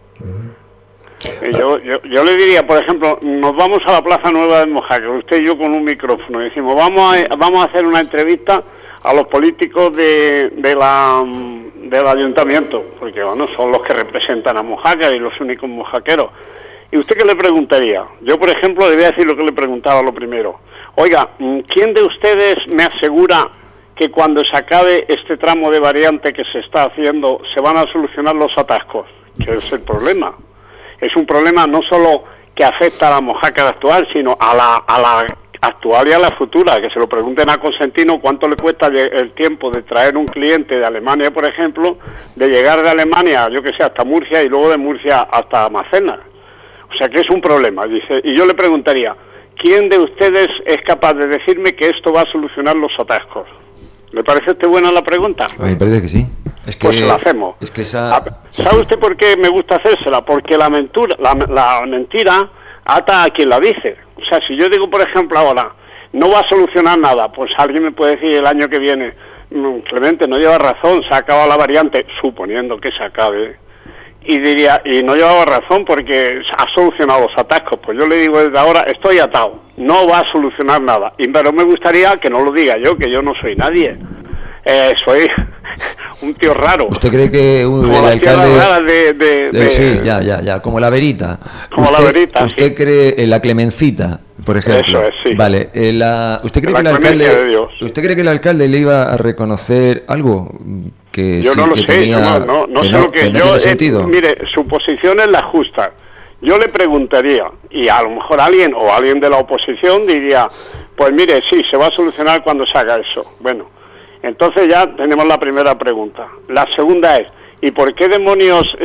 Yo le diría, por ejemplo, nos vamos a la Plaza Nueva de Mojácar, usted y yo con un micrófono, y decimos, vamos a hacer una entrevista a los políticos del ayuntamiento, porque bueno, son los que representan a Mojácar y los únicos mojaqueros. ¿Y usted qué le preguntaría? Yo, por ejemplo, le voy a decir lo que le preguntaba lo primero. Oiga, ¿quién de ustedes me asegura que cuando se acabe este tramo de variante que se está haciendo se van a solucionar los atascos? Que es el problema. Es un problema no solo que afecta a la Mojácar actual, sino a la actual y a la futura. Que se lo pregunten a Consentino cuánto le cuesta el tiempo de traer un cliente de Alemania, por ejemplo, de llegar de Alemania, yo que sé, hasta Murcia y luego de Murcia hasta Almacenas. O sea que es un problema, dice. Y yo le preguntaría, ¿quién de ustedes es capaz de decirme que esto va a solucionar los atascos? ¿Le parece a usted buena la pregunta? A mí me parece que sí. Es que, pues se la hacemos. Es que ¿sabe usted por qué me gusta hacérsela? Porque la mentira ata a quien la dice. O sea, si yo digo, por ejemplo, ahora, no va a solucionar nada, pues alguien me puede decir el año que viene, Clemente, no lleva razón, se ha acabado la variante, suponiendo que se acabe. Y diría, y no llevaba razón porque ha solucionado los atascos. Pues yo le digo desde ahora, estoy atado, no va a solucionar nada. Pero me gustaría que no lo diga yo, que yo no soy nadie. Soy un tío raro. ¿Usted cree que el alcalde sí, ya, como la verita? Como la verita, ¿Usted sí. cree en la Clemencita, por ejemplo? Eso es, sí. Vale, ¿usted cree que el alcalde le iba a reconocer algo que yo no lo sé, tenía, no sé lo que yo sentido? Mire, su posición es la justa. Yo le preguntaría, y a lo mejor alguien de la oposición diría, Pues mire, sí, se va a solucionar cuando se haga eso. Bueno, entonces ya tenemos la primera pregunta. La segunda es, ¿y por qué demonios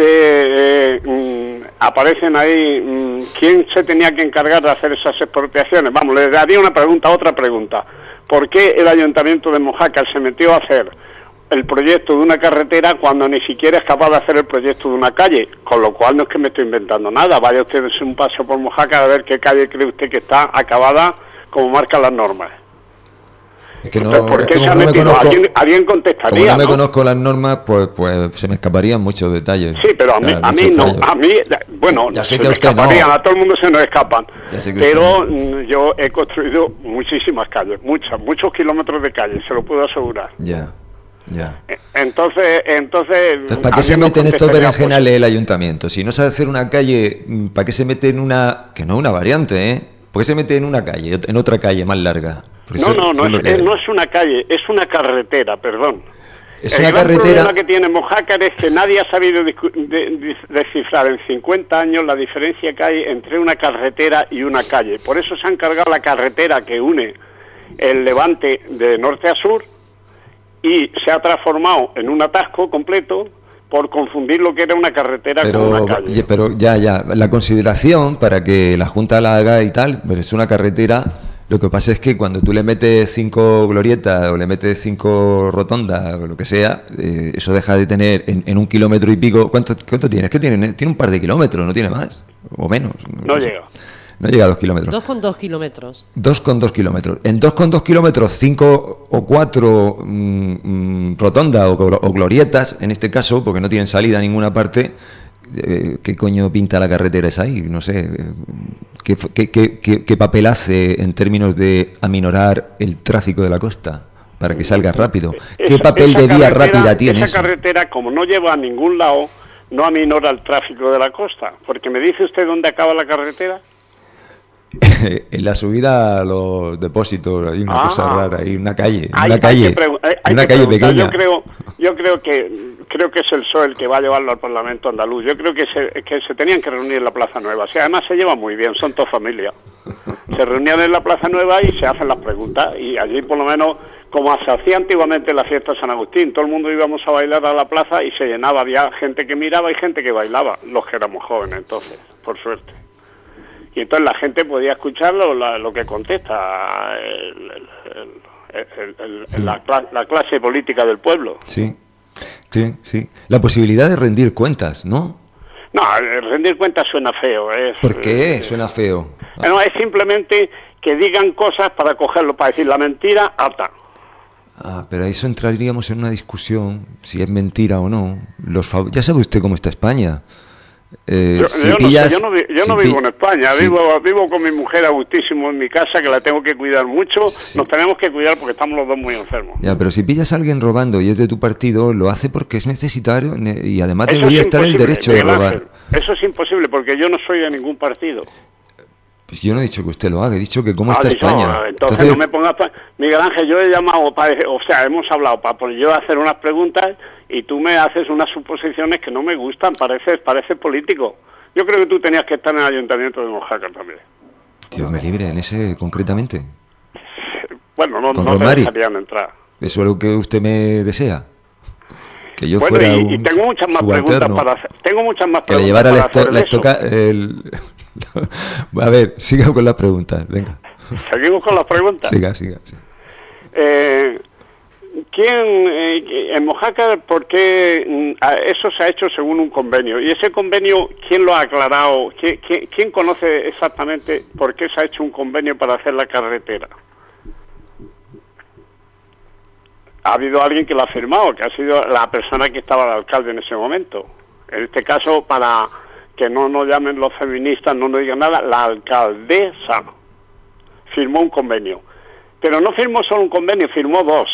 aparecen ahí? ¿Quién se tenía que encargar de hacer esas expropiaciones? Vamos, le daría otra pregunta. ¿Por qué el Ayuntamiento de Mojácar se metió a hacer el proyecto de una carretera cuando ni siquiera es capaz de hacer el proyecto de una calle? Con lo cual no es que me estoy inventando nada. Vaya usted a un paseo por Mojácar a ver qué calle cree usted que está acabada como marcan las normas. Es que no, entonces, ¿por qué es que se ha metido? ¿Alguien contestaría? Como no me conozco las normas, pues se me escaparían muchos detalles. Sí, pero a mí no. A mí, bueno, ya sé se que me usted escaparían, no. a todo el mundo se nos escapan. Pero yo he construido muchísimas calles, muchos kilómetros de calles, se lo puedo asegurar. Ya. Entonces ¿para qué se mete en estos berenjenales el ayuntamiento? Si no sabe hacer una calle, ¿para qué se mete en una, que no es una variante, ¿por qué se mete en una calle, en otra calle más larga? No es una calle, es una carretera, perdón. Es una carretera. El problema que tiene Mojácar es que nadie ha sabido descifrar en 50 años la diferencia que hay entre una carretera y una calle. Por eso se ha encargado la carretera que une el Levante de norte a sur y se ha transformado en un atasco completo por confundir lo que era una carretera con una calle. Pero ya, la consideración para que la Junta la haga y tal, pero es una carretera. Lo que pasa es que cuando tú le metes 5 glorietas o le metes 5 rotondas o lo que sea, eso deja de tener en 1 kilómetro y pico. ¿Cuánto tiene? Es que tiene un par de kilómetros, no tiene más o menos. No llega. No llega a 2 kilómetros. 2,2 kilómetros. 2,2 kilómetros. En 2,2 kilómetros, 5 o 4 rotondas o glorietas, en este caso, porque no tienen salida a ninguna parte. ¿Qué coño pinta la carretera esa ahí? No sé. ¿Qué papel hace en términos de aminorar el tráfico de la costa para que salga rápido? ¿Qué papel de vía rápida tiene esa carretera, como no lleva a ningún lado, no aminora el tráfico de la costa? Porque me dice usted dónde acaba la carretera. En la subida a los depósitos hay una cosa rara, hay una calle, una calle pequeña. Yo creo que es el PSOE el que va a llevarlo al Parlamento andaluz. Yo creo que se tenían que reunir en la Plaza Nueva. Sí, además se llevan muy bien, son toda familia. Se reunían en la Plaza Nueva y se hacen las preguntas. Y allí, por lo menos, como se hacía antiguamente en la fiesta de San Agustín, todo el mundo íbamos a bailar a la plaza y se llenaba. Había gente que miraba y gente que bailaba, los que éramos jóvenes entonces, por suerte. Y entonces la gente podía escuchar lo que contesta la clase política del pueblo. Sí. La posibilidad de rendir cuentas, ¿no? No, rendir cuentas suena feo. ¿Por qué suena feo? No, es simplemente que digan cosas para cogerlo, para decir la mentira, ata. Pero a eso entraríamos en una discusión, si es mentira o no. Ya sabe usted cómo está España. Yo no vivo en España, vivo con mi mujer a gustísimo en mi casa, que la tengo que cuidar mucho. Nos tenemos que cuidar porque estamos los dos muy enfermos. Ya, pero si pillas a alguien robando y es de tu partido, lo hace porque es necesario y además debería estar el derecho de robar. Eso es imposible porque yo no soy de ningún partido. Pues yo no he dicho que usted lo haga, he dicho que cómo está España. Entonces no me pongas... Miguel Ángel, yo he llamado, hemos hablado para yo hacer unas preguntas y tú me haces unas suposiciones que no me gustan, parece político. Yo creo que tú tenías que estar en el Ayuntamiento de Mojácar también. Dios me libre, en ese concretamente. Bueno, no me dejarían entrar. ¿Eso es lo que usted me desea? Que yo fuera y tengo muchas más preguntas para hacer. Tengo muchas más preguntas. Que le llevara A ver, siga con las preguntas, venga. ¿Seguimos con las preguntas? Siga. Sí. En Mojácar, por qué eso se ha hecho según un convenio? Y ese convenio, ¿quién lo ha aclarado? ¿Quién conoce exactamente por qué se ha hecho un convenio para hacer la carretera? Ha habido alguien que lo ha firmado, que ha sido la persona que estaba el alcalde en ese momento. En este caso, para que no nos llamen los feministas, no nos digan nada, la alcaldesa firmó un convenio. Pero no firmó solo un convenio, firmó 2.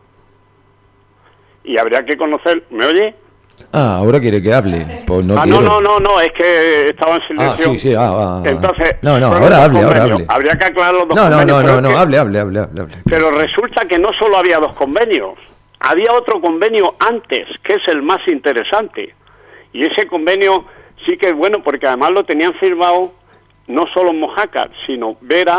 Y habría que conocer... ¿Me oye? Ahora quiere que hable. Pues no, es que estaba en silencio. Sí. Entonces... ahora hable. Habría que aclarar los dos convenios. No, hable. Pero resulta que no solo había 2 convenios, había otro convenio antes, que es el más interesante. Y ese convenio sí que es bueno, porque además lo tenían firmado no solo en Mojácar, sino Vera,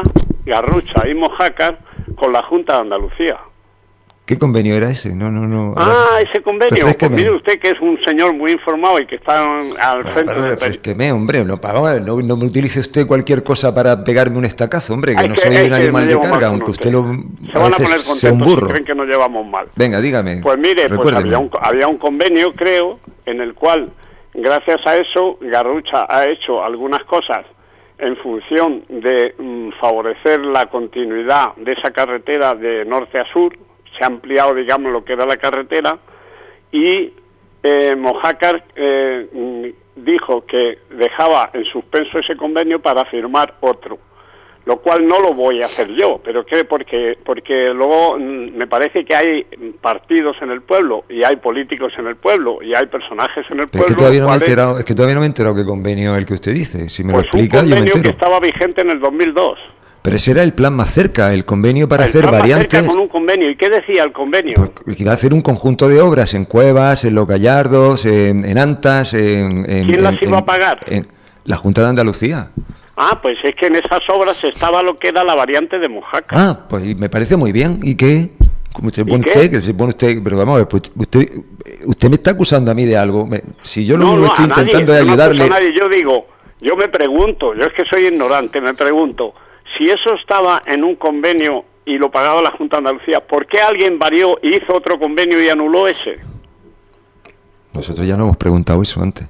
Garrucha y Mojácar con la Junta de Andalucía. ¿Qué convenio era ese? No. Ese convenio. Pues mire usted que es un señor muy informado y que está al frente del... Refresqueme, hombre, no me utilice usted cualquier cosa para pegarme un estacazo, hombre, que no soy un animal de carga, aunque usted lo... Se van a poner contentos si creen que nos llevamos mal. Venga, dígame. Pues mire, había un convenio, creo, en el cual, gracias a eso, Garrucha ha hecho algunas cosas en función de favorecer la continuidad de esa carretera de norte a sur. Se ha ampliado, digamos, lo que era la carretera, y Mojácar dijo que dejaba en suspenso ese convenio para firmar otro, lo cual no lo voy a hacer yo, pero porque luego me parece que hay partidos en el pueblo, y hay políticos en el pueblo, y hay personajes en el pueblo. Es que todavía no me he enterado qué convenio es el que usted dice. Si me lo explica, yo me entero. Un convenio que estaba vigente en el 2002. Pero ese era el plan más cerca, el convenio para hacer variantes. Con un convenio. ¿Y qué decía el convenio? Pues iba a hacer un conjunto de obras en Cuevas, en Los Gallardos, en Antas, ¿Quién las iba a pagar? La Junta de Andalucía. Pues es que en esas obras estaba lo que era la variante de Mojácar. Pues me parece muy bien. ¿Y qué? Como se pone usted, pero vamos a ver, pues usted me está acusando a mí de algo. Si yo lo único que estoy intentando es ayudarle. No, nadie. Yo me pregunto, yo es que soy ignorante, me pregunto, si eso estaba en un convenio y lo pagaba la Junta de Andalucía, ¿por qué alguien varió y hizo otro convenio y anuló ese? Nosotros ya no hemos preguntado eso antes.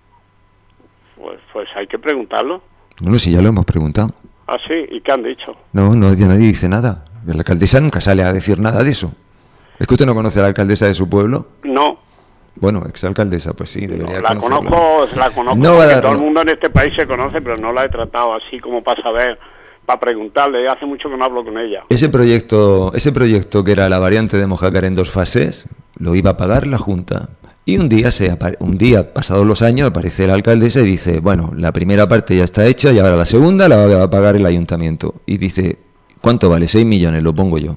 Pues hay que preguntarlo. No, si ya lo hemos preguntado. ¿Ah, sí? ¿Y qué han dicho? No, nadie dice nada. La alcaldesa nunca sale a decir nada de eso. ¿Es que usted no conoce a la alcaldesa de su pueblo? No. Bueno, exalcaldesa, pues sí, debería conocerla. La conozco no porque todo el mundo en este país se conoce, pero no la he tratado así como para saber, para preguntarle. Hace mucho que no hablo con ella. Ese proyecto que era la variante de Mojácar en 2 fases, lo iba a pagar la Junta. Y un día, pasados los años, aparece la alcaldesa y dice, bueno, la primera parte ya está hecha y ahora la segunda la va a pagar el ayuntamiento. Y dice, ¿cuánto vale? 6 millones, lo pongo yo.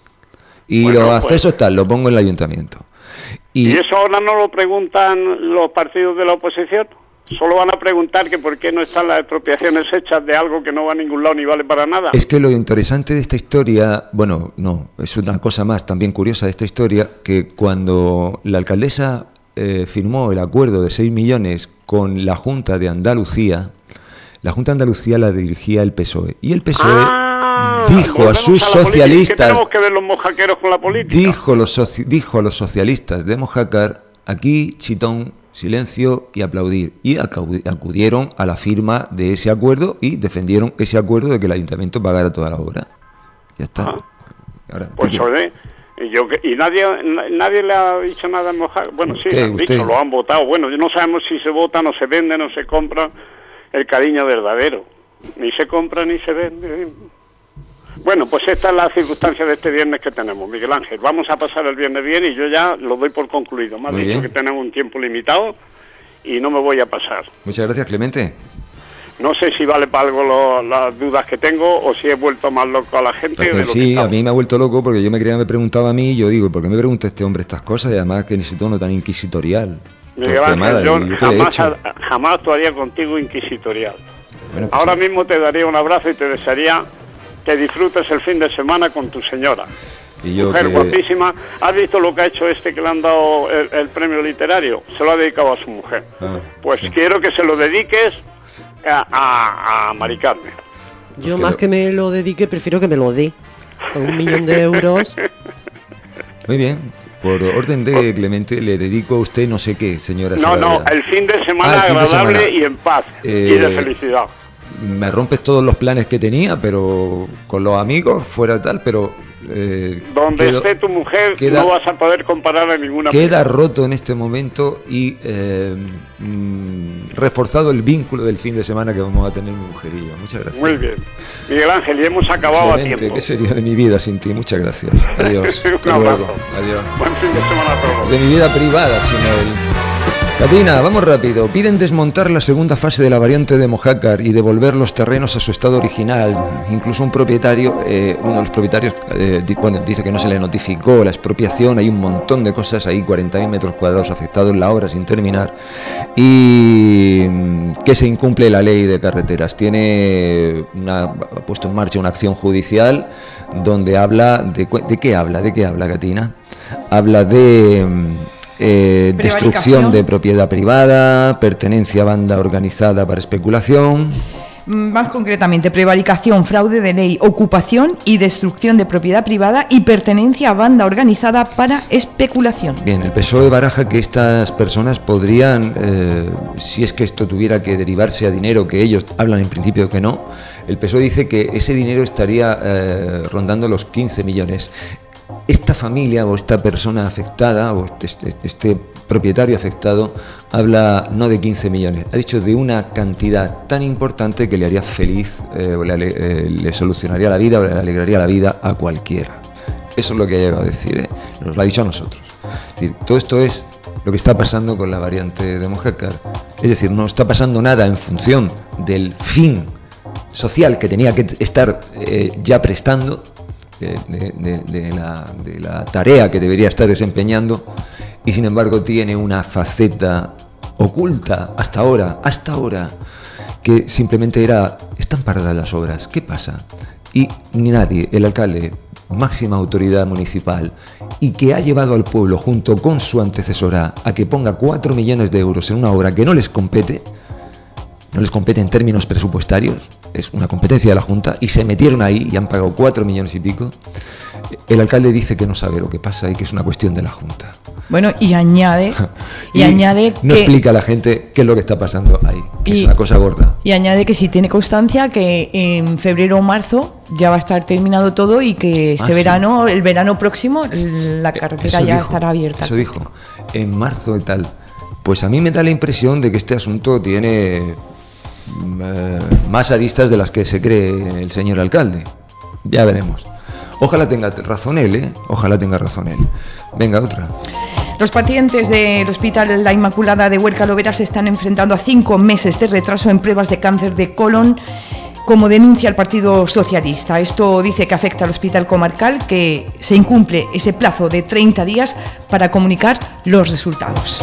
Y los accesos lo pongo en el ayuntamiento. ¿Y eso ahora no lo preguntan los partidos de la oposición? Solo van a preguntar que por qué no están las expropiaciones hechas de algo que no va a ningún lado ni vale para nada. Es que lo interesante de esta historia, bueno, no, es una cosa más también curiosa de esta historia, que cuando la alcaldesa firmó el acuerdo de 6 millones con la Junta de Andalucía, la Junta de Andalucía la dirigía el PSOE. Y el PSOE dijo a sus socialistas... ¿Qué tenemos que ver los mojaqueros con la política? Dijo a los socialistas de Mojácar, aquí, chitón, silencio y aplaudir. Y acudieron a la firma de ese acuerdo y defendieron ese acuerdo de que el ayuntamiento pagara toda la obra. Ya está. Ahora, pues y nadie le ha dicho nada en Mojácar. Bueno, sí, le han dicho, lo han votado. Bueno, no sabemos si se vota, no se vende, no se compra el cariño verdadero. Ni se compra ni se vende. Bueno, pues esta es la circunstancia de este viernes que tenemos, Miguel Ángel. Vamos a pasar el viernes bien y yo ya lo doy por concluido. Me has dicho que tenemos un tiempo limitado y no me voy a pasar. Muchas gracias, Clemente. No sé si vale para algo las dudas que tengo o si he vuelto más loco a la gente. Pues sí, a mí me ha vuelto loco porque yo me preguntaba a mí y yo digo, ¿por qué me pregunta este hombre estas cosas? Y además que en ese tono tan inquisitorial. Miguel Ángel, yo jamás actuaría contigo inquisitorial. Bueno, pues ahora mismo te daría un abrazo y te desearía que disfrutes el fin de semana con tu señora. Mujer guapísima. ¿Has visto lo que ha hecho que le han dado el premio literario? Se lo ha dedicado a su mujer. Pues sí. Quiero que se lo dediques a Mari Carmen. Yo más que me lo dedique, prefiero que me lo dé. Con 1 millón de euros. Muy bien. Por orden de Clemente, le dedico a usted no sé qué, señora. No, el fin de semana agradable y en paz y de felicidad. Me rompes todos los planes que tenía, pero con los amigos, fuera tal, pero... donde esté tu mujer no vas a poder comparar a ninguna queda roto en este momento y reforzado el vínculo del fin de semana que vamos a tener mi mujer y yo. Muchas gracias. Muy bien. Miguel Ángel, y hemos acabado a tiempo. ¿Qué sería de mi vida sin ti? Muchas gracias. Adiós. Hasta luego. Adiós. Buen fin de semana a todos. De mi vida privada sin él. Catina, vamos rápido. Piden desmontar la segunda fase de la variante de Mojácar y devolver los terrenos a su estado original. Incluso un propietario, uno de los propietarios, dice que no se le notificó la expropiación. Hay un montón de cosas ahí, 40.000 metros cuadrados afectados en la obra sin terminar. Y que se incumple la ley de carreteras. Ha puesto en marcha una acción judicial donde habla ¿de qué habla, Catina? Habla de destrucción de propiedad privada, pertenencia a banda organizada para especulación. Más concretamente, prevaricación, fraude de ley, ocupación y destrucción de propiedad privada y pertenencia a banda organizada para especulación. Bien, el PSOE baraja que estas personas podrían, si es que esto tuviera que derivarse a dinero, que ellos hablan en principio que no, el PSOE dice que ese dinero estaría rondando los 15 millones. Esta familia o esta persona afectada o este propietario afectado habla no de 15 millones, ha dicho de una cantidad tan importante que le haría feliz, le solucionaría la vida o le alegraría la vida a cualquiera. Eso es lo que ha llegado a decir, ¿eh? Nos lo ha dicho a nosotros. Es decir, todo esto es lo que está pasando con la variante de Mojácar. Es decir, no está pasando nada en función del fin social que tenía que estar ya prestando, de la tarea que debería estar desempeñando, y sin embargo tiene una faceta oculta hasta ahora, que simplemente están paradas las obras. ¿Qué pasa? Y ni nadie, el alcalde, máxima autoridad municipal, y que ha llevado al pueblo junto con su antecesora a que ponga 4 millones de euros en una obra que no les compete en términos presupuestarios, es una competencia de la Junta, y se metieron ahí y han pagado 4 millones y pico. El alcalde dice que no sabe lo que pasa y que es una cuestión de la Junta. Bueno, y añade no explica a la gente qué es lo que está pasando ahí, que es una cosa gorda. Y añade que si tiene constancia que en febrero o marzo ya va a estar terminado todo y que verano, el verano próximo, la carretera ya estará abierta. Eso dijo, en marzo y tal. Pues a mí me da la impresión de que este asunto tiene más aristas de las que se cree el señor alcalde. Ya veremos. Ojalá tenga razón él, ¿eh? Ojalá tenga razón él. Venga, otra. Los pacientes del Hospital La Inmaculada de Huerca-Lovera se están enfrentando a 5 meses de retraso en pruebas de cáncer de colon, como denuncia el Partido Socialista. Esto dice que afecta al Hospital Comarcal, que se incumple ese plazo de 30 días para comunicar los resultados.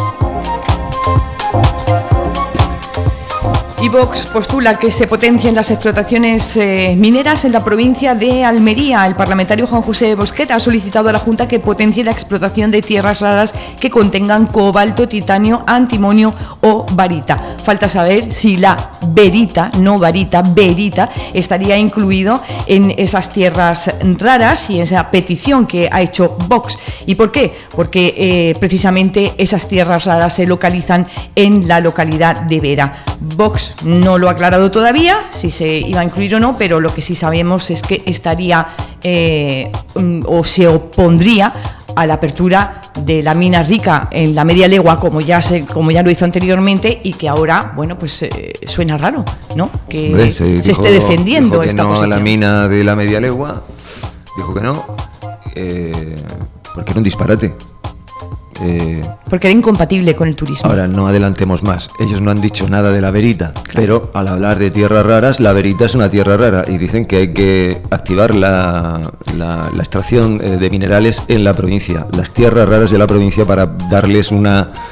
Y Vox postula que se potencien las explotaciones mineras en la provincia de Almería. El parlamentario Juan José Bosquet ha solicitado a la Junta que potencie la explotación de tierras raras que contengan cobalto, titanio, antimonio o varita. Falta saber si la verita, no varita, verita, estaría incluido en esas tierras raras y esa petición que ha hecho Vox. ¿Y por qué? Porque precisamente esas tierras raras se localizan en la localidad de Vera. Vox no lo ha aclarado todavía, si se iba a incluir o no, pero lo que sí sabemos es que estaría o se opondría a la apertura de la mina rica en la media legua, como ya lo hizo anteriormente, y que ahora, bueno, pues suena raro, ¿no? Que Hombre, se esté defendiendo que esta no posición. A la mina de la media legua, dijo que no, porque era un disparate. Porque era incompatible con el turismo. Ahora no adelantemos más. Ellos no han dicho nada de la verita, claro. Pero al hablar de tierras raras, la verita es una tierra rara y dicen que hay que activar la extracción de minerales en la provincia, las tierras raras de la provincia, para darles un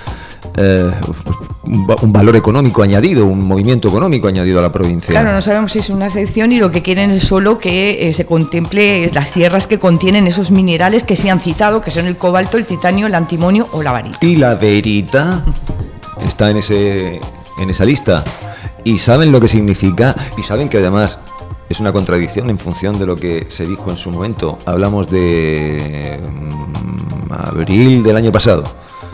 valor económico añadido, un movimiento económico añadido a la provincia. Claro, no sabemos si es una sección y lo que quieren es solo que se contemple las tierras que contienen esos minerales que se han citado, que son el cobalto, el titanio, el antimonio o la varita. Y la verita está en esa lista. Y saben lo que significa, y saben que además es una contradicción en función de lo que se dijo en su momento. Hablamos de abril del año pasado.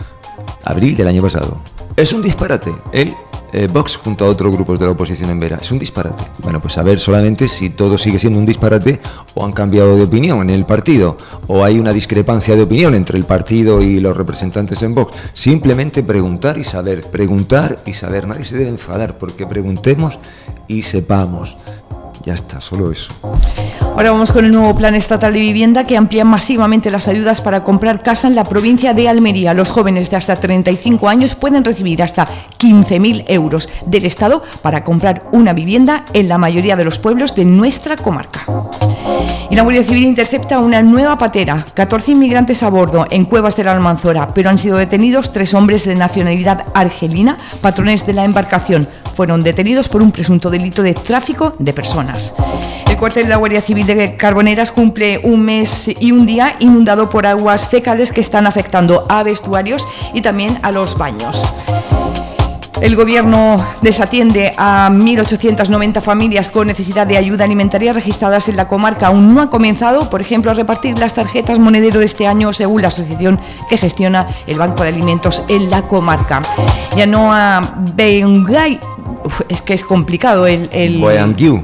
Es un disparate. Vox junto a otros grupos de la oposición en Vera. Es un disparate. Bueno, pues a ver solamente si todo sigue siendo un disparate o han cambiado de opinión en el partido o hay una discrepancia de opinión entre el partido y los representantes en Vox. Simplemente preguntar y saber. Nadie se debe enfadar porque preguntemos y sepamos. Ya está, solo eso. Ahora vamos con el nuevo Plan Estatal de Vivienda que amplía masivamente las ayudas para comprar casa en la provincia de Almería. Los jóvenes de hasta 35 años pueden recibir hasta 15.000 euros del Estado para comprar una vivienda en la mayoría de los pueblos de nuestra comarca. Y la Guardia Civil intercepta una nueva patera, 14 inmigrantes a bordo en Cuevas de la Almanzora, pero han sido detenidos 3 hombres de nacionalidad argelina, patrones de la embarcación. Fueron detenidos por un presunto delito de tráfico de personas. El cuartel de la Guardia Civil de Carboneras cumple un mes y un día inundado por aguas fecales que están afectando a vestuarios y también a los baños. El Gobierno desatiende a 1.890 familias con necesidad de ayuda alimentaria registradas en la comarca. Aún no ha comenzado, por ejemplo, a repartir las tarjetas monedero de este año, según la asociación que gestiona el Banco de Alimentos en la comarca. Yanoa Beungay, es que es complicado Boyangiu.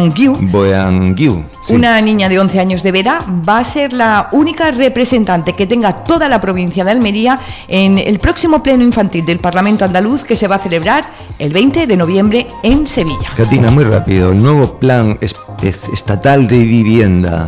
Sí. Una niña de 11 años de Vera va a ser la única representante que tenga toda la provincia de Almería en el próximo pleno infantil del Parlamento andaluz, que se va a celebrar el 20 de noviembre en Sevilla. Catina, muy rápido, el nuevo plan estatal de vivienda,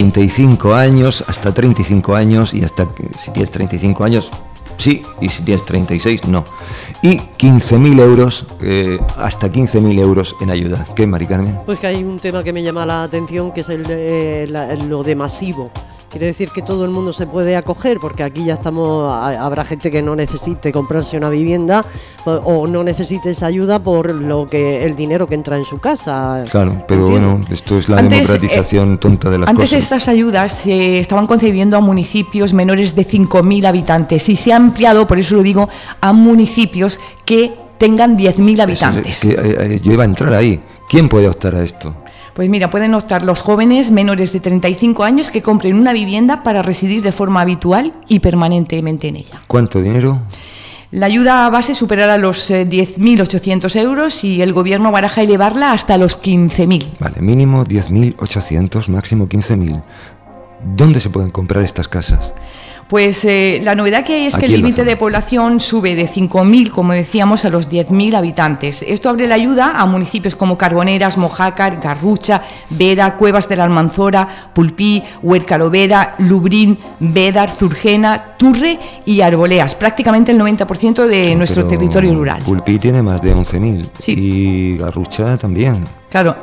35 años, hasta 35 años y hasta si tienes 35 años, sí, y si tienes 36, no. Y 15.000 euros, hasta 15.000 euros en ayuda. ¿Qué, Mari Carmen? Pues que hay un tema que me llama la atención, que es lo de masivo. Quiere decir que todo el mundo se puede acoger, porque aquí ya habrá gente que no necesite comprarse una vivienda o no necesite esa ayuda por el dinero que entra en su casa. Claro, pero bueno, esto es la democratización tonta de las cosas. Antes estas ayudas se estaban concediendo a municipios menores de 5.000 habitantes y se ha ampliado, por eso lo digo, a municipios que tengan 10.000 habitantes. Es que yo iba a entrar ahí. ¿Quién puede optar a esto? Pues mira, pueden optar los jóvenes menores de 35 años que compren una vivienda para residir de forma habitual y permanentemente en ella. ¿Cuánto dinero? La ayuda base superará los 10.800 euros y el Gobierno baraja elevarla hasta los 15.000. Vale, mínimo 10.800, máximo 15.000. ¿Dónde se pueden comprar estas casas? Pues la novedad que hay es que el límite de población sube de 5.000, como decíamos, a los 10.000 habitantes. Esto abre la ayuda a municipios como Carboneras, Mojácar, Garrucha, Vera, Cuevas de la Almanzora, Pulpí, Huercalovera, Lubrín, Bédar, Zurgena, Turre y Arboleas, prácticamente el 90% de nuestro territorio rural. Pulpí tiene más de 11.000, sí. Y Garrucha también. Claro,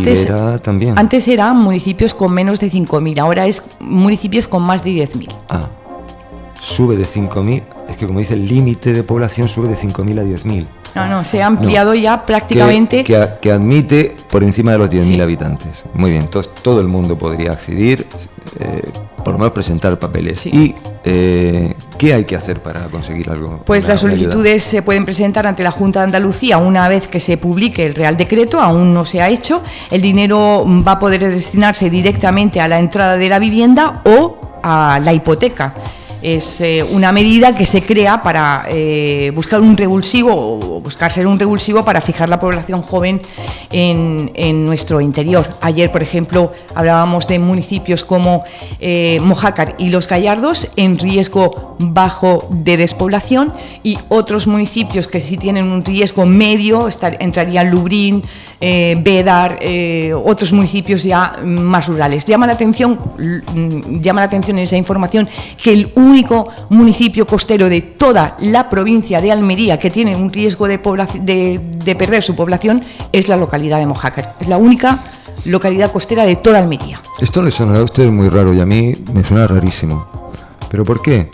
antes eran municipios con menos de 5.000, ahora es municipios con más de 10.000. Ah, sube de 5.000, es que como dice el límite de población sube de 5.000 a 10.000. No, se ha ampliado ya prácticamente. Que admite por encima de los 10.000 habitantes. Muy bien, entonces todo el mundo podría acceder, por lo menos presentar papeles. Sí. ¿Y qué hay que hacer para conseguir algo? Pues las solicitudes se pueden presentar ante la Junta de Andalucía una vez que se publique el Real Decreto, aún no se ha hecho. El dinero va a poder destinarse directamente a la entrada de la vivienda o a la hipoteca. Es una medida que se crea para buscar un revulsivo o buscar ser un revulsivo para fijar la población joven en nuestro interior. Ayer, por ejemplo, hablábamos de municipios como Mojácar y Los Gallardos en riesgo bajo de despoblación, y otros municipios que sí tienen un riesgo medio, entrarían Lubrín, Bédar, otros municipios ya más rurales. Llama la atención en esa información que el único municipio costero de toda la provincia de Almería que tiene un riesgo de perder su población es la localidad de Mojácar. Es la única localidad costera de toda Almería. Esto le sonará a usted muy raro y a mí me suena rarísimo. ¿Pero por qué?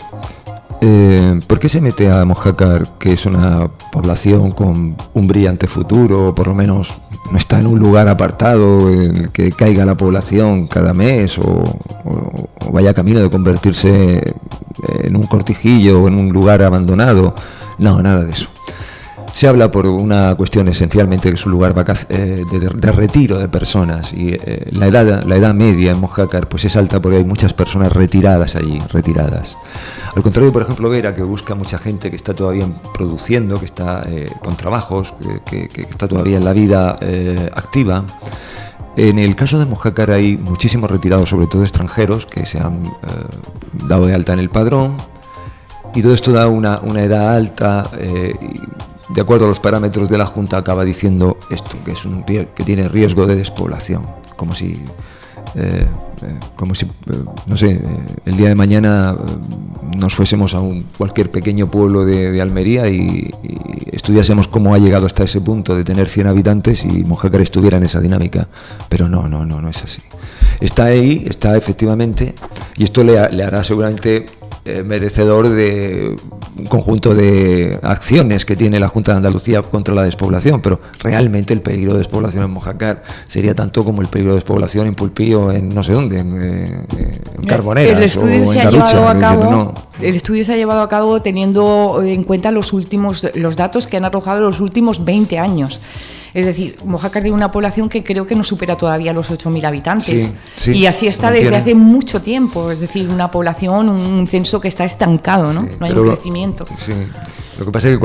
¿Por qué se mete a Mojácar, que es una población con un brillante futuro, o por lo menos no está en un lugar apartado en el que caiga la población cada mes o vaya camino de convertirse en un cortijillo o en un lugar abandonado? No, nada de eso. Se habla por una cuestión esencialmente que es un lugar de retiro de personas, y la edad media en Mojácar pues es alta porque hay muchas personas retiradas allí, Al contrario, por ejemplo, Vera, que busca mucha gente que está todavía produciendo, que está con trabajos, que está todavía en la vida activa. En el caso de Mojácar hay muchísimos retirados, sobre todo extranjeros, que se han dado de alta en el padrón, y todo esto da una edad alta. De acuerdo a los parámetros de la Junta, acaba diciendo esto, que tiene riesgo de despoblación, como si como si, no sé, el día de mañana nos fuésemos a cualquier pequeño pueblo de Almería y estudiásemos cómo ha llegado hasta ese punto de tener 100 habitantes y Mojácar estuviera en esa dinámica. Pero no es así. Está ahí, está efectivamente, y esto le hará seguramente merecedor de un conjunto de acciones que tiene la Junta de Andalucía contra la despoblación, pero realmente el peligro de despoblación en Mojácar sería tanto como el peligro de despoblación en Pulpí o en no sé dónde, en Carboneras o en Garrucha. El estudio se ha llevado a cabo teniendo en cuenta los datos que han arrojado los últimos 20 años. Es decir, Mojácar tiene una población que creo que no supera todavía los 8.000 habitantes. Sí, y así está desde hace mucho tiempo. Es decir, una población, un censo que está estancado, ¿no? No hay un crecimiento. Sí. Lo que pasa es que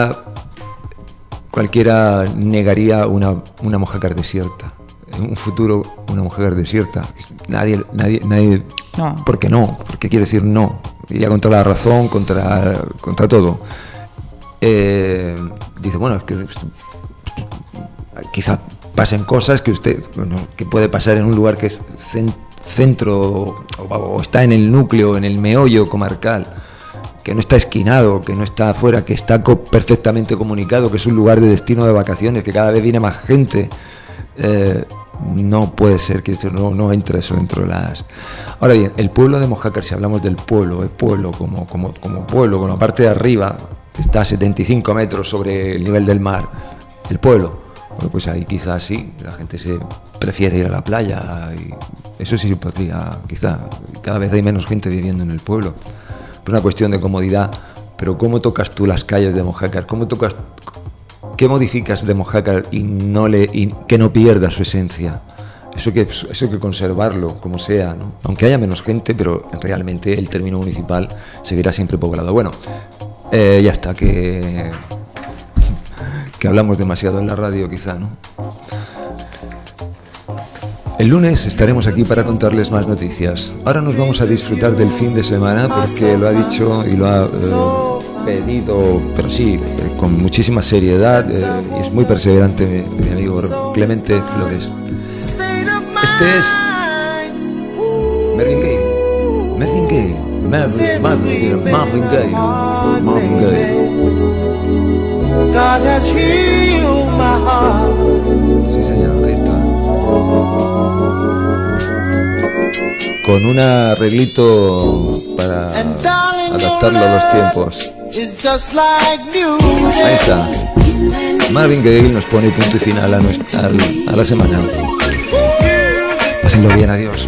cualquiera negaría una Mojácar desierta. En un futuro, una Mojácar desierta. Nadie. No. ¿Por qué no? Porque quiere decir no. Iría contra la razón, contra todo. Dice, bueno, es que quizá pasen cosas que que puede pasar en un lugar que es centro o está en el núcleo, en el meollo comarcal, que no está esquinado, que no está afuera, que está perfectamente comunicado, que es un lugar de destino de vacaciones, que cada vez viene más gente. No puede ser que no entre eso dentro de las... Ahora bien, el pueblo de Mojácar, si hablamos del pueblo, como pueblo, con la parte de arriba, está a 75 metros sobre el nivel del mar, el pueblo. Bueno, pues ahí quizás sí, la gente se prefiere ir a la playa, y eso sí podría, quizá, cada vez hay menos gente viviendo en el pueblo, por una cuestión de comodidad. Pero ¿cómo tocas tú las calles de Mojácar? ¿Qué modificas de Mojácar y que no pierda su esencia? Eso hay que conservarlo, como sea, ¿no? Aunque haya menos gente, pero realmente el término municipal seguirá siempre poblado. Bueno, ya está, que hablamos demasiado en la radio, quizá, ¿no? El lunes estaremos aquí para contarles más noticias. Ahora nos vamos a disfrutar del fin de semana, porque lo ha dicho y lo ha pedido, pero sí, con muchísima seriedad, y es muy perseverante mi amigo Clemente Flores. Este es Marvin Gaye. Sí, señor, ahí está. Con un arreglito para adaptarlo a los tiempos. Ahí está. Marvin Gaye nos pone punto y final a la semana. Pásenlo bien, adiós.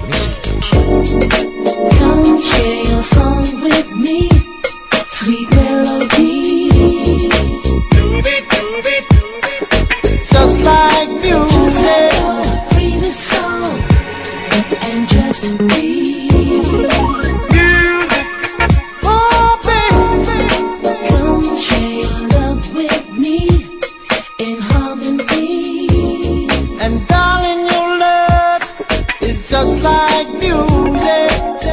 Just like music, free the soul and just be. Oh baby, come share your love with me in harmony. And darling, your love is just like music.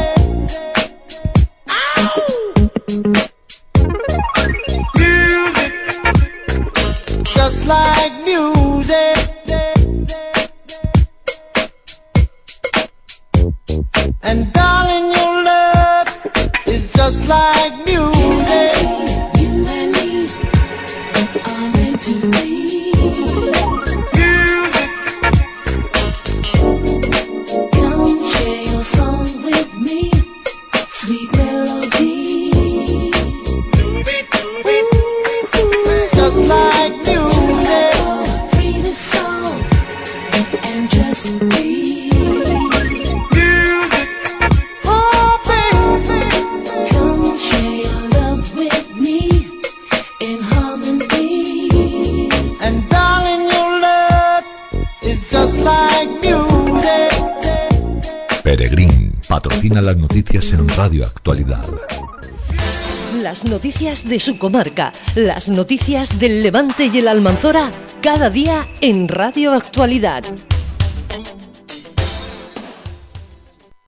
Just like music. And darling, your love is just like music. You and me are meant to be. Come share your song with me, sweet melody. Just like music, free the soul and just be. Oh baby, come share your love with me in harmony. And darling, your love is just like music. Peregrín patrocina las noticias en Radio Actualidad. Las noticias de su comarca, las noticias del Levante y el Almanzora, cada día en Radio Actualidad.